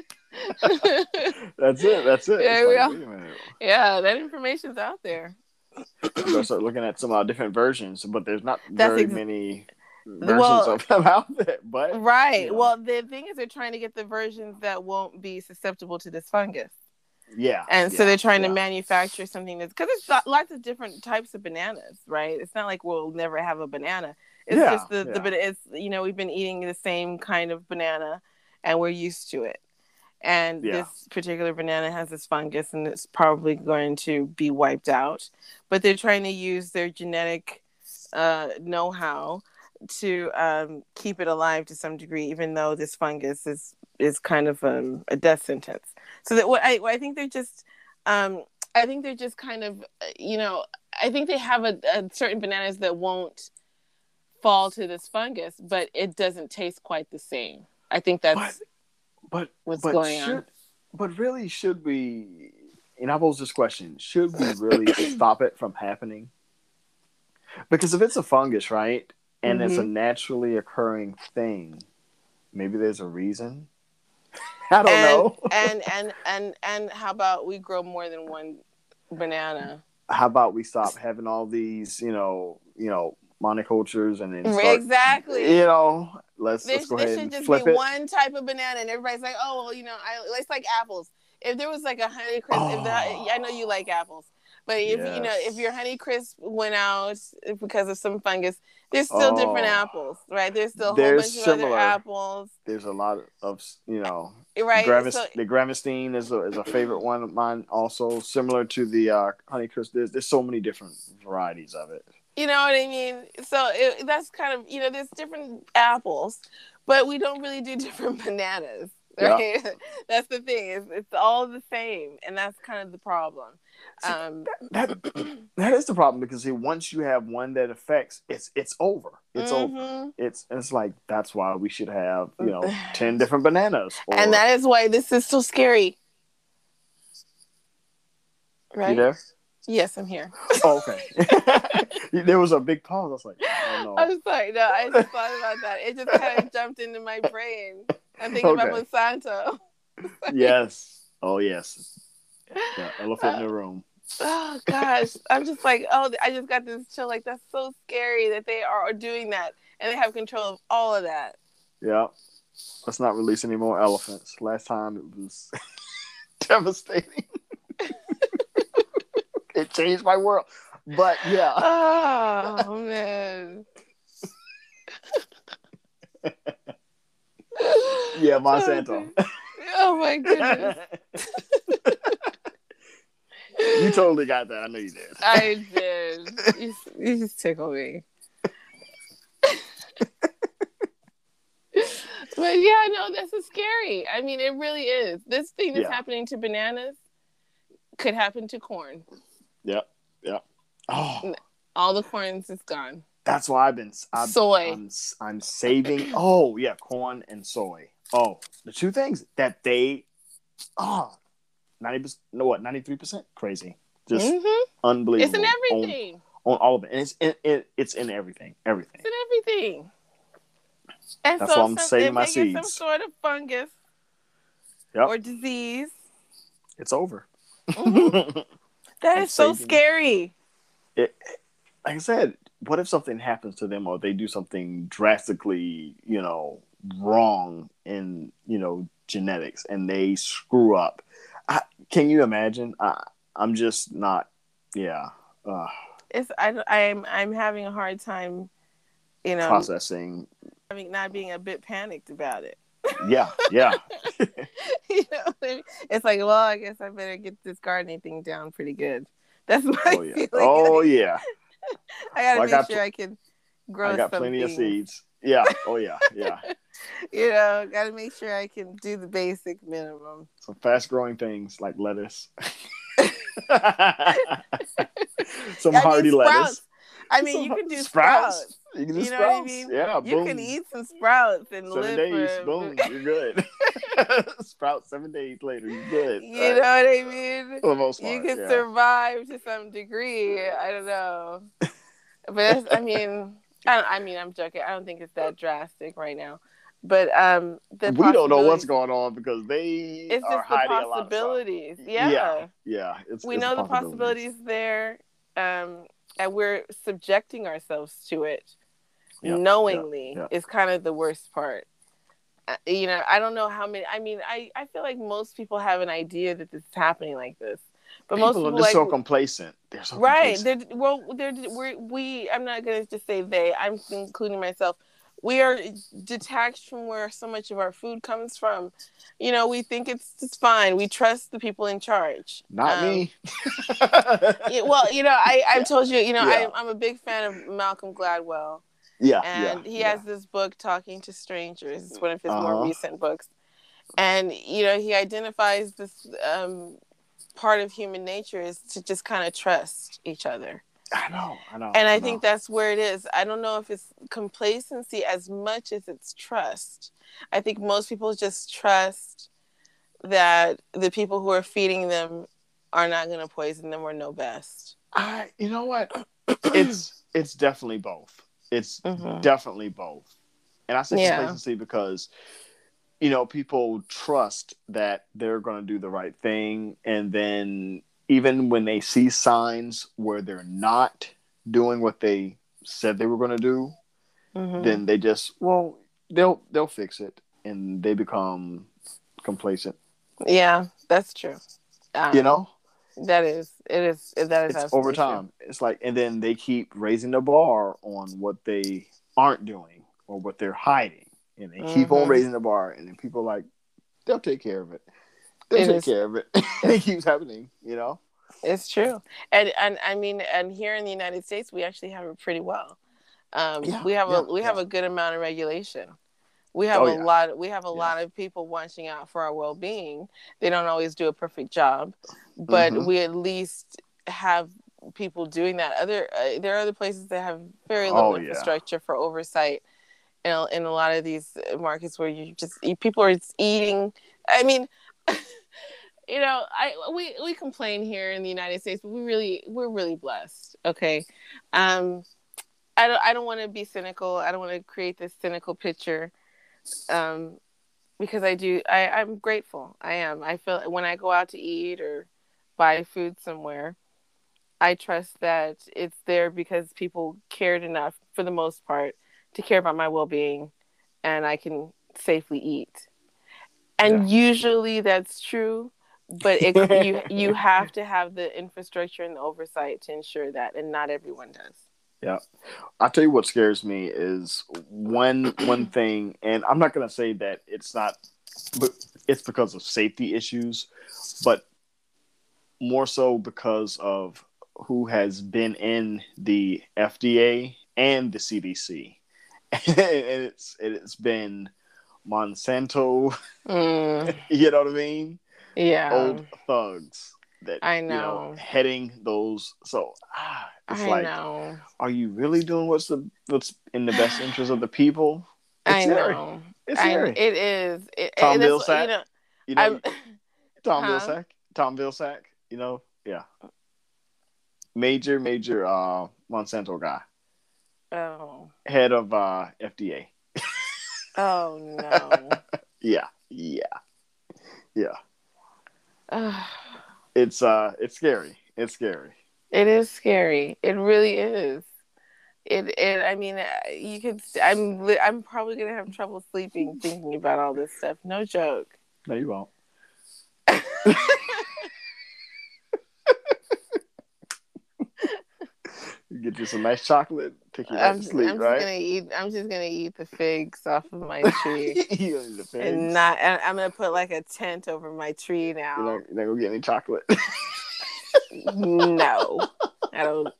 That's it. That's it. Yeah, It's we like, all- wait a minute. Yeah, that information's out there. I'm gonna start looking at some uh, different versions, but there's not That's very ex- many versions Well- of them out there. But Right. you know. Well, the thing is, they're trying to get the versions that won't be susceptible to this fungus. yeah, And so yeah, they're trying yeah. to manufacture something that's because there's got lots of different types of bananas, right? It's not like we'll never have a banana. It's Yeah, just the, yeah. the but it's you know we've been eating the same kind of banana, and we're used to it. And Yeah. this particular banana has this fungus, and it's probably going to be wiped out. But they're trying to use their genetic uh, know-how to um, keep it alive to some degree, even though this fungus is is kind of um, a death sentence. So that what I what I think they're just um, I think they're just kind of you know I think they have a, a certain bananas that won't fall to this fungus, but it doesn't taste quite the same. I think that's But but what's but going should, on. But really, should we? And I pose this question: should we really stop it from happening? Because if it's a fungus, right, and it's a Mhm. naturally occurring thing, maybe there's a reason. I don't and, know. and and and and how about we grow more than one banana? How about we stop having all these, you know, you know, monocultures and then start, Exactly. you know, let's There, let's go there ahead should and just flip be it. one type of banana, and everybody's like, "Oh, well, you know, I, it's like apples." If there was like a Honey Crisp, Oh. if the, I know you like apples, but if you know, if Yes. your Honey Crisp went out because of some fungus, there's still different Oh. apples, right? There's still a whole There's bunch of similar. other apples, There's a lot of, you know, right? Gravis, So the Gramustine is a, is a favorite one of mine. Also, similar to the uh, Honeycrisp. There's there's so many different varieties of it. You know what I mean? So it, that's kind of, you know, there's different apples, but we don't really do different bananas, Yeah. right? That's the thing. It's, it's all the same, and that's kind of the problem. See, Um, that, that that is the problem because see, once you have one that affects, it's it's over. It's mm-hmm. over. It's it's like that's why we should have you know ten different bananas. Or, and that is why this is so scary. Right? You there? Yes, I'm here. Oh, okay. There was a big pause. I was like, oh no. I'm sorry. No, I just thought about that. It just kind of jumped into my brain. I'm thinking okay. about Monsanto. Yes. Oh, yes. Yeah, elephant uh, in the room. Oh, gosh. I'm just like, oh, I just got this chill. Like, that's so scary that they are doing that. And they have control of all of that. Yeah. Let's not release any more elephants. Last time it was devastating. It changed my world. But yeah. Oh man. Yeah, Monsanto. Oh my goodness. You totally got that. I know you did. I did. You, you just tickle me. But yeah, no, this is scary. I mean, it really is. This thing that's yeah. happening to bananas could happen to corn. Yep. Yep. Oh, all the corns is gone. That's why I've been I've, soy. I'm, I'm saving. Oh yeah, corn and soy. Oh, the two things that they oh ninety percent. No, what ninety-three percent? Crazy, just mm-hmm. unbelievable. It's in everything. On, on all of it, and it's in it, it's in everything. Everything. It's in everything. And that's so why I'm some, saving if my they seeds. get some sort of fungus yep. or disease, it's over. Mm-hmm. That is so scary. It, like I said, what if something happens to them or they do something drastically, you know, wrong in, you know, genetics and they screw up? I, can you imagine? I, I'm just not, yeah. Uh, it's I, I'm I'm having a hard time, you know, processing. I mean, not being a bit panicked about it. Yeah, yeah. You know, it's like, well, I guess I better get this gardening thing down pretty good. That's my oh, yeah. feeling. Oh yeah. I gotta well, make I got sure pl- I can grow. I got some plenty things. of seeds. Yeah. Oh yeah. Yeah. You know, gotta make sure I can do the basic minimum. Some fast growing things like lettuce. Some I hardy mean, lettuce. I mean, Some you can do sprouts. sprouts. You can do you know sprouts. what I mean? Yeah, you boom. can eat some sprouts and seven live days. for Boom, you're good. Sprouts seven days later, you're good. You right? know what I mean? For the most part, you can yeah. survive to some degree. I don't know, but that's, I mean, I, don't, I mean, I'm joking. I don't think it's that drastic right now. But um, the we don't know what's going on because they it's are just the hiding possibilities. A lot of yeah, yeah, yeah. It's, we it's know the the possibilities there, um, and we're subjecting ourselves to it yeah, knowingly. Yeah, yeah. Is kind of the worst part. Uh, you know, I don't know how many. I mean, I, I feel like most people have an idea that this is happening like this, but people most people are just like, so complacent. They're so right. complacent. They're well. They're we're, we. I'm not gonna just say they. I'm including myself. We are detached from where so much of our food comes from. You know, we think it's just fine. We trust the people in charge. Not um, me. it, well, you know, I, I've told you, you know, yeah. I, I'm a big fan of Malcolm Gladwell. Yeah. And yeah, he yeah. has this book, Talking to Strangers. It's one of his uh-huh. more recent books. And, you know, he identifies this um, part of human nature is to just kind of trust each other. I know, I know. And I, I think know. that's where it is. I don't know if it's complacency as much as it's trust. I think most people just trust that the people who are feeding them are not going to poison them or know best. I, you know what? it's it's definitely both. It's mm-hmm. definitely both. And I say yeah. complacency because, you know, people trust that they're going to do the right thing, and then even when they see signs where they're not doing what they said they were going to do, mm-hmm. then they just, well, they'll they'll fix it, and they become complacent. Yeah, that's true. Um, you know, that is it is that is it's over time. True. It's like, and then they keep raising the bar on what they aren't doing or what they're hiding, and they mm-hmm. keep on raising the bar, and then people are like, they'll take care of it. They'll it take is, care of it. It keeps happening, you know? It's true. And and I mean, and here in the United States, we actually have it pretty well. Um, Yeah, we have a yeah, we have yeah. a good amount of regulation. We have Oh a yeah, lot we have a yeah. lot of people watching out for our well-being. They don't always do a perfect job, but Mm-hmm. we at least have people doing that. Other uh, there are other places that have very little Oh yeah. infrastructure for oversight in a, in a lot of these markets where you just people are eating. I mean, you know, I we we complain here in the United States, but we really we're really blessed. Okay, um, I don't I don't want to be cynical. I don't want to create this cynical picture, um, because I do I I'm grateful. I am. I feel when I go out to eat or buy food somewhere, I trust that it's there because people cared enough, for the most part, to care about my well being, and I can safely eat. Yeah. And usually that's true, but it you you have to have the infrastructure and the oversight to ensure that, and not everyone does. Yeah. I'll tell you what scares me is one one thing, and I'm not gonna say that it's not, but it's because of safety issues, but more so because of who has been in the F D A and the C D C. And it's it's been Monsanto, Mm, you know what I mean? yeah, Old thugs that, I you know, know. heading those. So ah, it's I like, know. are you really doing what's the what's in the best interest of the people? It's I scary. know. It's I kn- scary. it is. It, Tom it, that's what- you Vilsack, know. you know, I'm. Tom Huh? Vilsack, Tom Vilsack, you know, yeah, major major uh Monsanto guy, Oh. head of uh F D A. Oh no. Yeah, yeah, yeah. It's uh, it's scary. It's scary. It is scary. It really is. It. It. I mean, uh, you could. I'm. li- I'm probably gonna have trouble sleeping thinking about all this stuff. No joke. No, you won't. You get you some nice chocolate, take you right I'm. to Just, sleep, I'm just right? gonna eat. I'm just gonna eat the figs off of my tree, You don't need the and figs. not. And I'm gonna put like a tent over my tree You're not, now. you're not gonna get any chocolate. No, I don't.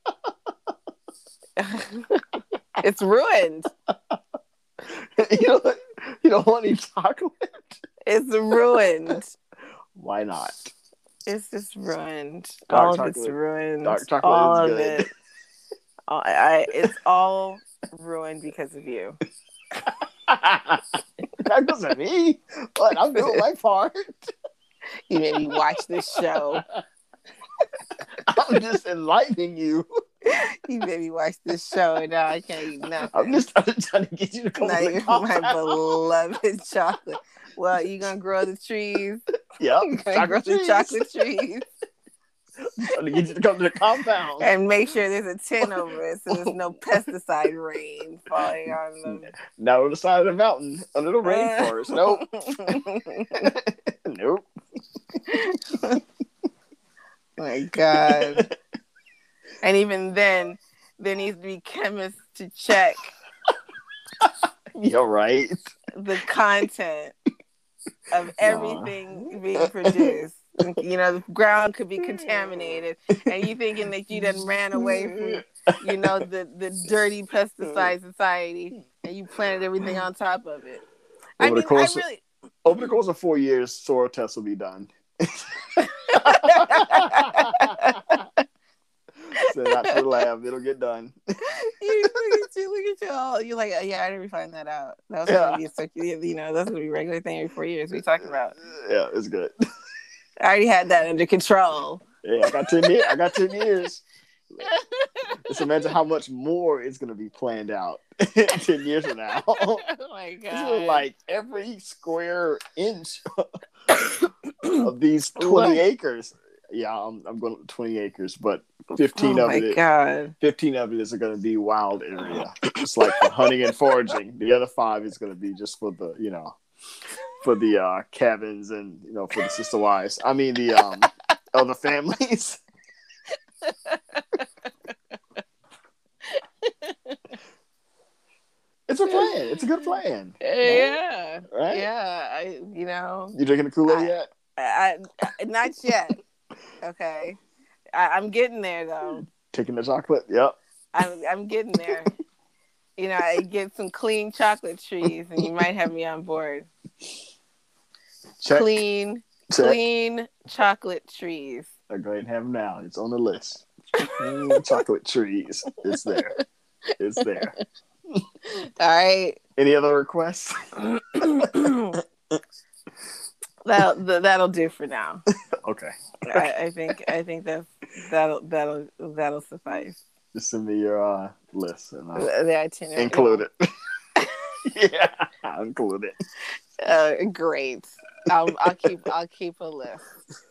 It's ruined. you don't. You don't want any chocolate. It's ruined. Why not? It's just ruined. Dark All of it's chocolate. Ruined. Dark chocolate All is of good. it. All, I. It's all ruined because of you. That wasn't me, but I'm doing my part. You made me watch this show. I'm just enlightening you. You made me watch this show, and now I can't eat nothing. I'm just I'm trying to get you to come Not to the even compound. my beloved chocolate. Well, you gonna grow the trees? Yep, You gonna chocolate grow trees. the chocolate trees? I'm trying to get you to come to the compound. And make sure there's a tent over it so there's no pesticide rain falling on them. Not on the side of the mountain, under the rainforest. Nope. Nope. My God. And even then, there needs to be chemists to check You're right. the content of everything nah. being produced. You know, the ground could be contaminated, and you thinking that you done ran away from, you know, the, the dirty pesticide society, and you planted everything on top of it. Over I mean, the course I really... Of, over the course of four years, soil tests will be done. Send it out to the lab. It'll get done. You look at you, look at you all. You're like, yeah, I didn't find that out. That was gonna yeah. be a, you know, that's gonna be a regular thing every four years. What are you talking about? Yeah, it's good. I already had that under control. Yeah, I got ten years. I got ten years. Just imagine how much more is going to be planned out ten years from now. Oh my God! Like every square inch of these twenty what? acres. Yeah, I'm, I'm going to twenty acres, but fifteen oh of my it. God. Fifteen of it is going to be wild area. It's like for hunting and foraging. The other five is going to be just for the, you know, for the uh, cabins and, you know, for the sister wives. I mean the um, other families. It's a plan. It's a good plan. Yeah. Right? Yeah. I, you know. You drinking the Kool-Aid yet? I, I, not yet. Okay. I, I'm getting there though. Taking the chocolate. Yep. I'm I'm getting there. You know, I get some clean chocolate trees, and you might have me on board. Check. Clean, Check. clean chocolate trees. I'll go ahead and have them now. It's on the list. Clean chocolate trees. It's there. It's there. All right. Any other requests? That'll that'll do for now. Okay. I, I think I think that's that'll that'll that'll suffice. Just send me your uh, list and I'll the itinerary. Include it. Yeah, I'll include it. Uh, great. I'll I'll keep I'll keep a list.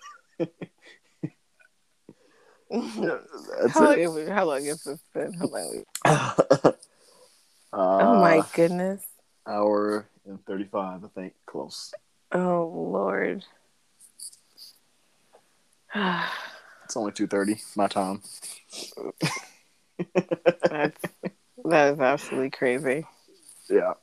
Yeah, that's how, it. long we, how long has this been? How long we... uh, oh my goodness. Hour and thirty-five, I think. Close. Oh Lord. It's only two thirty, my time. That's that is absolutely crazy. Yeah.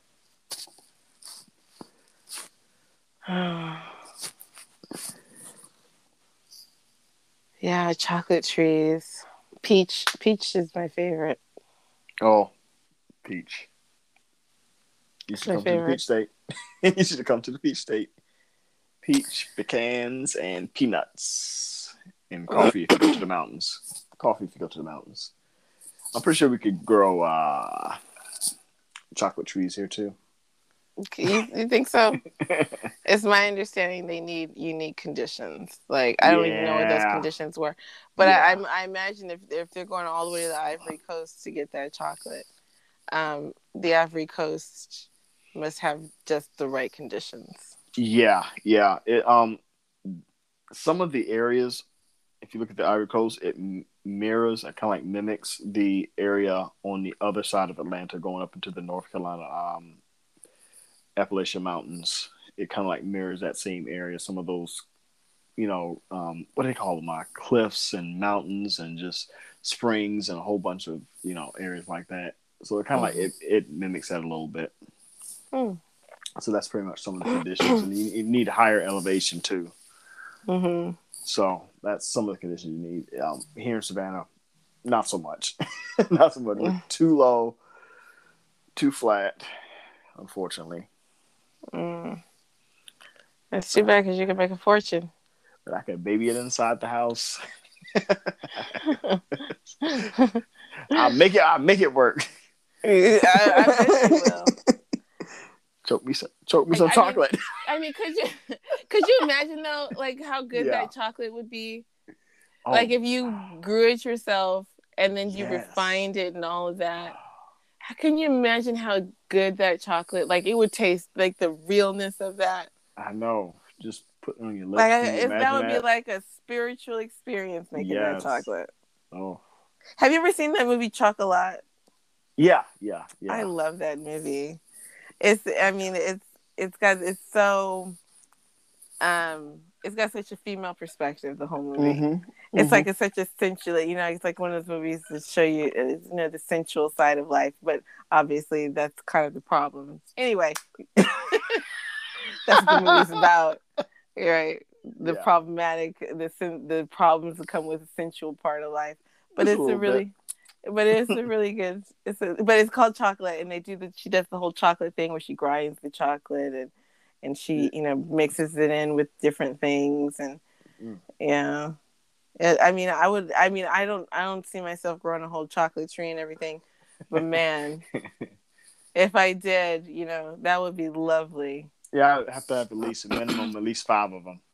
Yeah, chocolate trees. Peach. Peach is my favorite. Oh, peach. You should My come favorite. to the peach state. You should come to the peach state. Peach, pecans, and peanuts. And coffee if you go to the mountains. Coffee if you go to the mountains. I'm pretty sure we could grow uh, chocolate trees here too. You, you think so? It's my understanding they need unique conditions. Like I don't Yeah. even know what those conditions were, but Yeah. I, I imagine if if they're going all the way to the Ivory Coast to get that chocolate, um, the Ivory Coast must have just the right conditions. Yeah, yeah. It, um, some of the areas, if you look at the Ivory Coast, it m- mirrors and kind of like mimics the area on the other side of Atlanta, going up into the North Carolina um, Appalachian Mountains. It kind of like mirrors that same area. Some of those, you know, um, what do they call them? Uh, cliffs and mountains and just springs and a whole bunch of, you know, areas like that. So it kind of mm-hmm. like it, it mimics that a little bit. Mm. So that's pretty much some of the conditions. And you, you need higher elevation too. Mm-hmm. So that's some of the conditions you need. Um, here in Savannah, not so much. Not so much. Mm. Too low, too flat, unfortunately. Mm. That's too bad because you can make a fortune. But I could baby it inside the house. I'll make it. I'll make it work. I, I bet you will. Choke me some, choke me some I chocolate. Mean, I mean, could you could you imagine though, like how good yeah. that chocolate would be? Oh. Like if you grew it yourself and then you yes. refined it and all of that. How can you imagine how good that chocolate? Like it would taste, like the realness of that. I know. Just put it on your lips. Like I, if that would that? be like a spiritual experience making yes. that chocolate. Oh. Have you ever seen that movie Chocolat? Yeah, yeah, yeah. I love that movie. It's, I mean, it's, it's got, it's so, um, it's got such a female perspective, the whole movie. Mm-hmm. It's mm-hmm. like, it's such a sensual, you know, it's like one of those movies that show you, you know, the sensual side of life, but obviously that's kind of the problem. Anyway, that's what the movie's about, right? The yeah. problematic, the the problems that come with the sensual part of life. But Just it's a, a really... Bit. But it's a really good. It's a, but it's called Chocolat, and they do the. She does the whole chocolate thing where she grinds the chocolate and and she you know mixes it in with different things and mm. yeah. I mean, I would. I mean, I don't. I don't see myself growing a whole chocolate tree and everything, but man, if I did, you know, that would be lovely. Yeah, I'd have to have at least a minimum, at least five of them.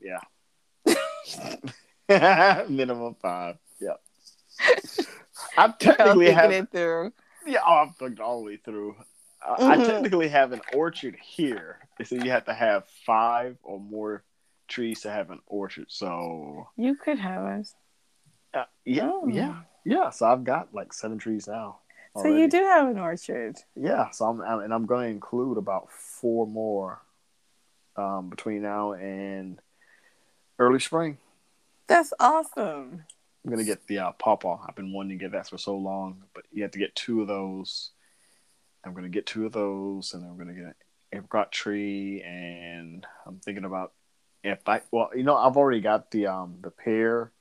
Yeah, minimum five. Yeah. I technically have it through. Yeah, oh, I've looked all the way through. Uh, mm-hmm. I technically have an orchard here, so you have to have five or more trees to have an orchard. So you could have us. Uh, yeah, oh. yeah, yeah. So I've got like seven trees now. Already. So you do have an orchard. Yeah. So I'm, I'm and I'm going to include about four more um, between now and early spring. That's awesome. I'm gonna get the uh, pawpaw. I've been wanting to get that for so long, but you have to get two of those. I'm gonna get two of those, and I'm gonna get an apricot tree, and I'm thinking about if I well, you know, I've already got the um the pear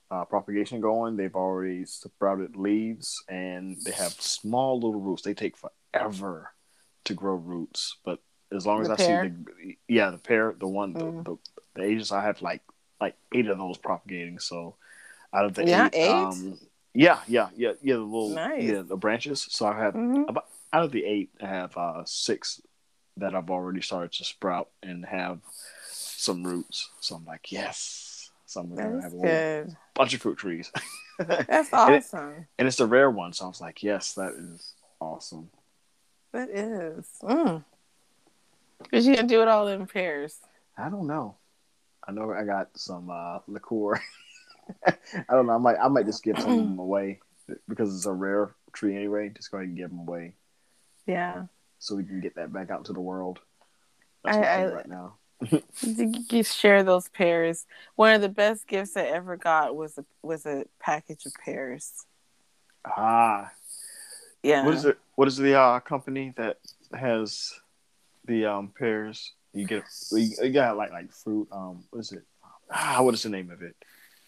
uh, propagation going. They've already sprouted leaves, and they have small little roots. They take forever to grow roots, but as long as The I pear? see the yeah the pear, the one Mm. the, the, the ages I have like like eight of those propagating. So out of the Yeah, eight, eight. um, yeah, yeah, yeah, yeah, the little Nice. yeah the branches. So I have Mm-hmm. about out of the eight, I have uh, six that I've already started to sprout and have some roots. So I'm like, yes. So I'm That gonna is have a whole good. bunch of fruit trees. That's and, it, awesome. and it's a rare one, so I was like, yes, that is awesome. That is. Mm. But you can do it all in pairs. I don't know. I know I got some uh, liqueur. I don't know. I might I might just give some of them away because it's a rare tree anyway. Just go ahead and give them away Yeah. so we can get that back out to the world. That's I, my thing I right now. you share those pears. One of the best gifts I ever got was a was a package of pears. Ah, Yeah. what is it? What is the uh, company that has the um, pears? You get you, you got like like fruit. Um, what is it? Ah, what is the name of it?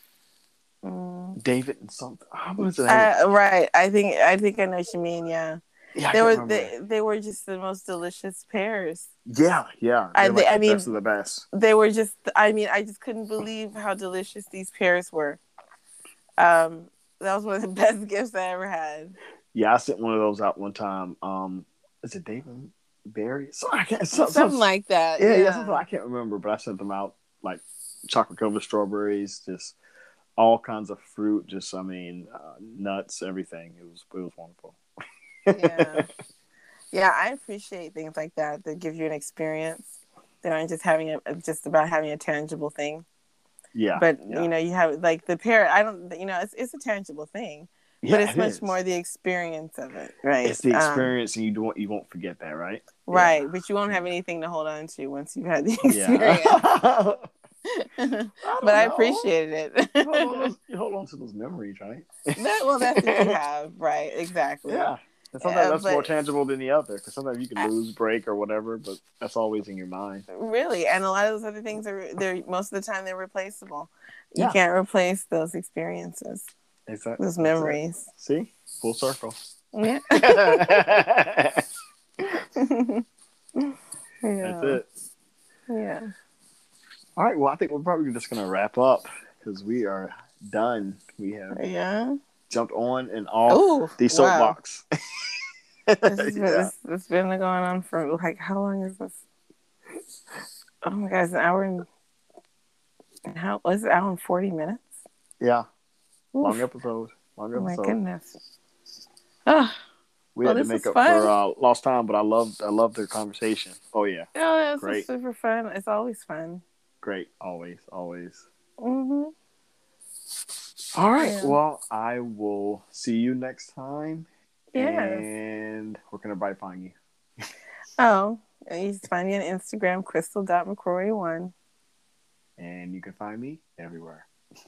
Mm. David and something. Ah, what is the name? Uh, right. I think I think I know what you mean. Yeah. Yeah, I They can't were remember. they, they were just the most delicious pears. Yeah, yeah. I They're like I the mean best of the best. they were just I mean I just couldn't believe how delicious these pears were. Um, that was one of the best gifts I ever had. Yeah, I sent one of those out one time. Um, is it David Berry? So I can't. So, Something so, like that. yeah, Yeah. yeah. Something I can't remember, but I sent them out like chocolate covered strawberries, just all kinds of fruit. Just I mean, uh, nuts, everything. It was it was wonderful. Yeah. Yeah, I appreciate things like that that give you an experience. That aren't just having a just about having a tangible thing. Yeah, But yeah, you know, you have like the pear. I don't. You know, it's it's a tangible thing, but yeah. it's It much is. more the experience of it, right? It's the Um, experience, and you don't you won't forget that, right? right. Yeah, But you won't have anything to hold on to once you've had the yeah. experience. I But don't I know. appreciated You hold on, it. those, you hold on to those memories, right? That, well, that's what you have, right? Exactly. Yeah. And sometimes Uh, that's more but tangible than the other because sometimes you can I, lose, break, or whatever, but that's always in your mind. really, and a lot of those other things are they're most of the time they're replaceable. You Yeah. can't replace those experiences, Exactly. those That's it. memories. See? Full circle. Yeah. That's Yeah. it. Yeah. All right. Well, I think we're probably just going to wrap up because we are done. We have Yeah. jumped on and off Oh, the wow. soapbox. This has been, Yeah. this, this has been going on for like, how long is this? Oh my God, it's an hour and, how, was it an hour and forty minutes? Yeah. Long Oof. episode. Long Oh my episode. goodness. Oh, We well, had to this make was up fun. for uh, lost time, but I loved I loved their conversation. Oh yeah, Oh, this great, is super fun. It's always fun. great, always, always. Mm-hmm. All right, Yeah. well, I will see you next time. Yes. And where can everybody find you? Oh, you can find me on Instagram, crystal dot mccrory one. And you can find me everywhere.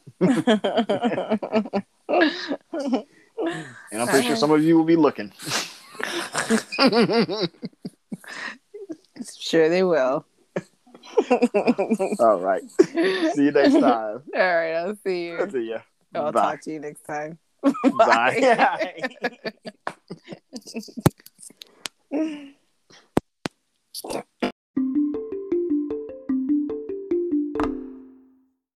And I'm pretty sure some of you will be looking. Sure they will. All right. See you next time. All right, I'll see you. See ya. I'll Bye. talk to you next time. Bye. Bye.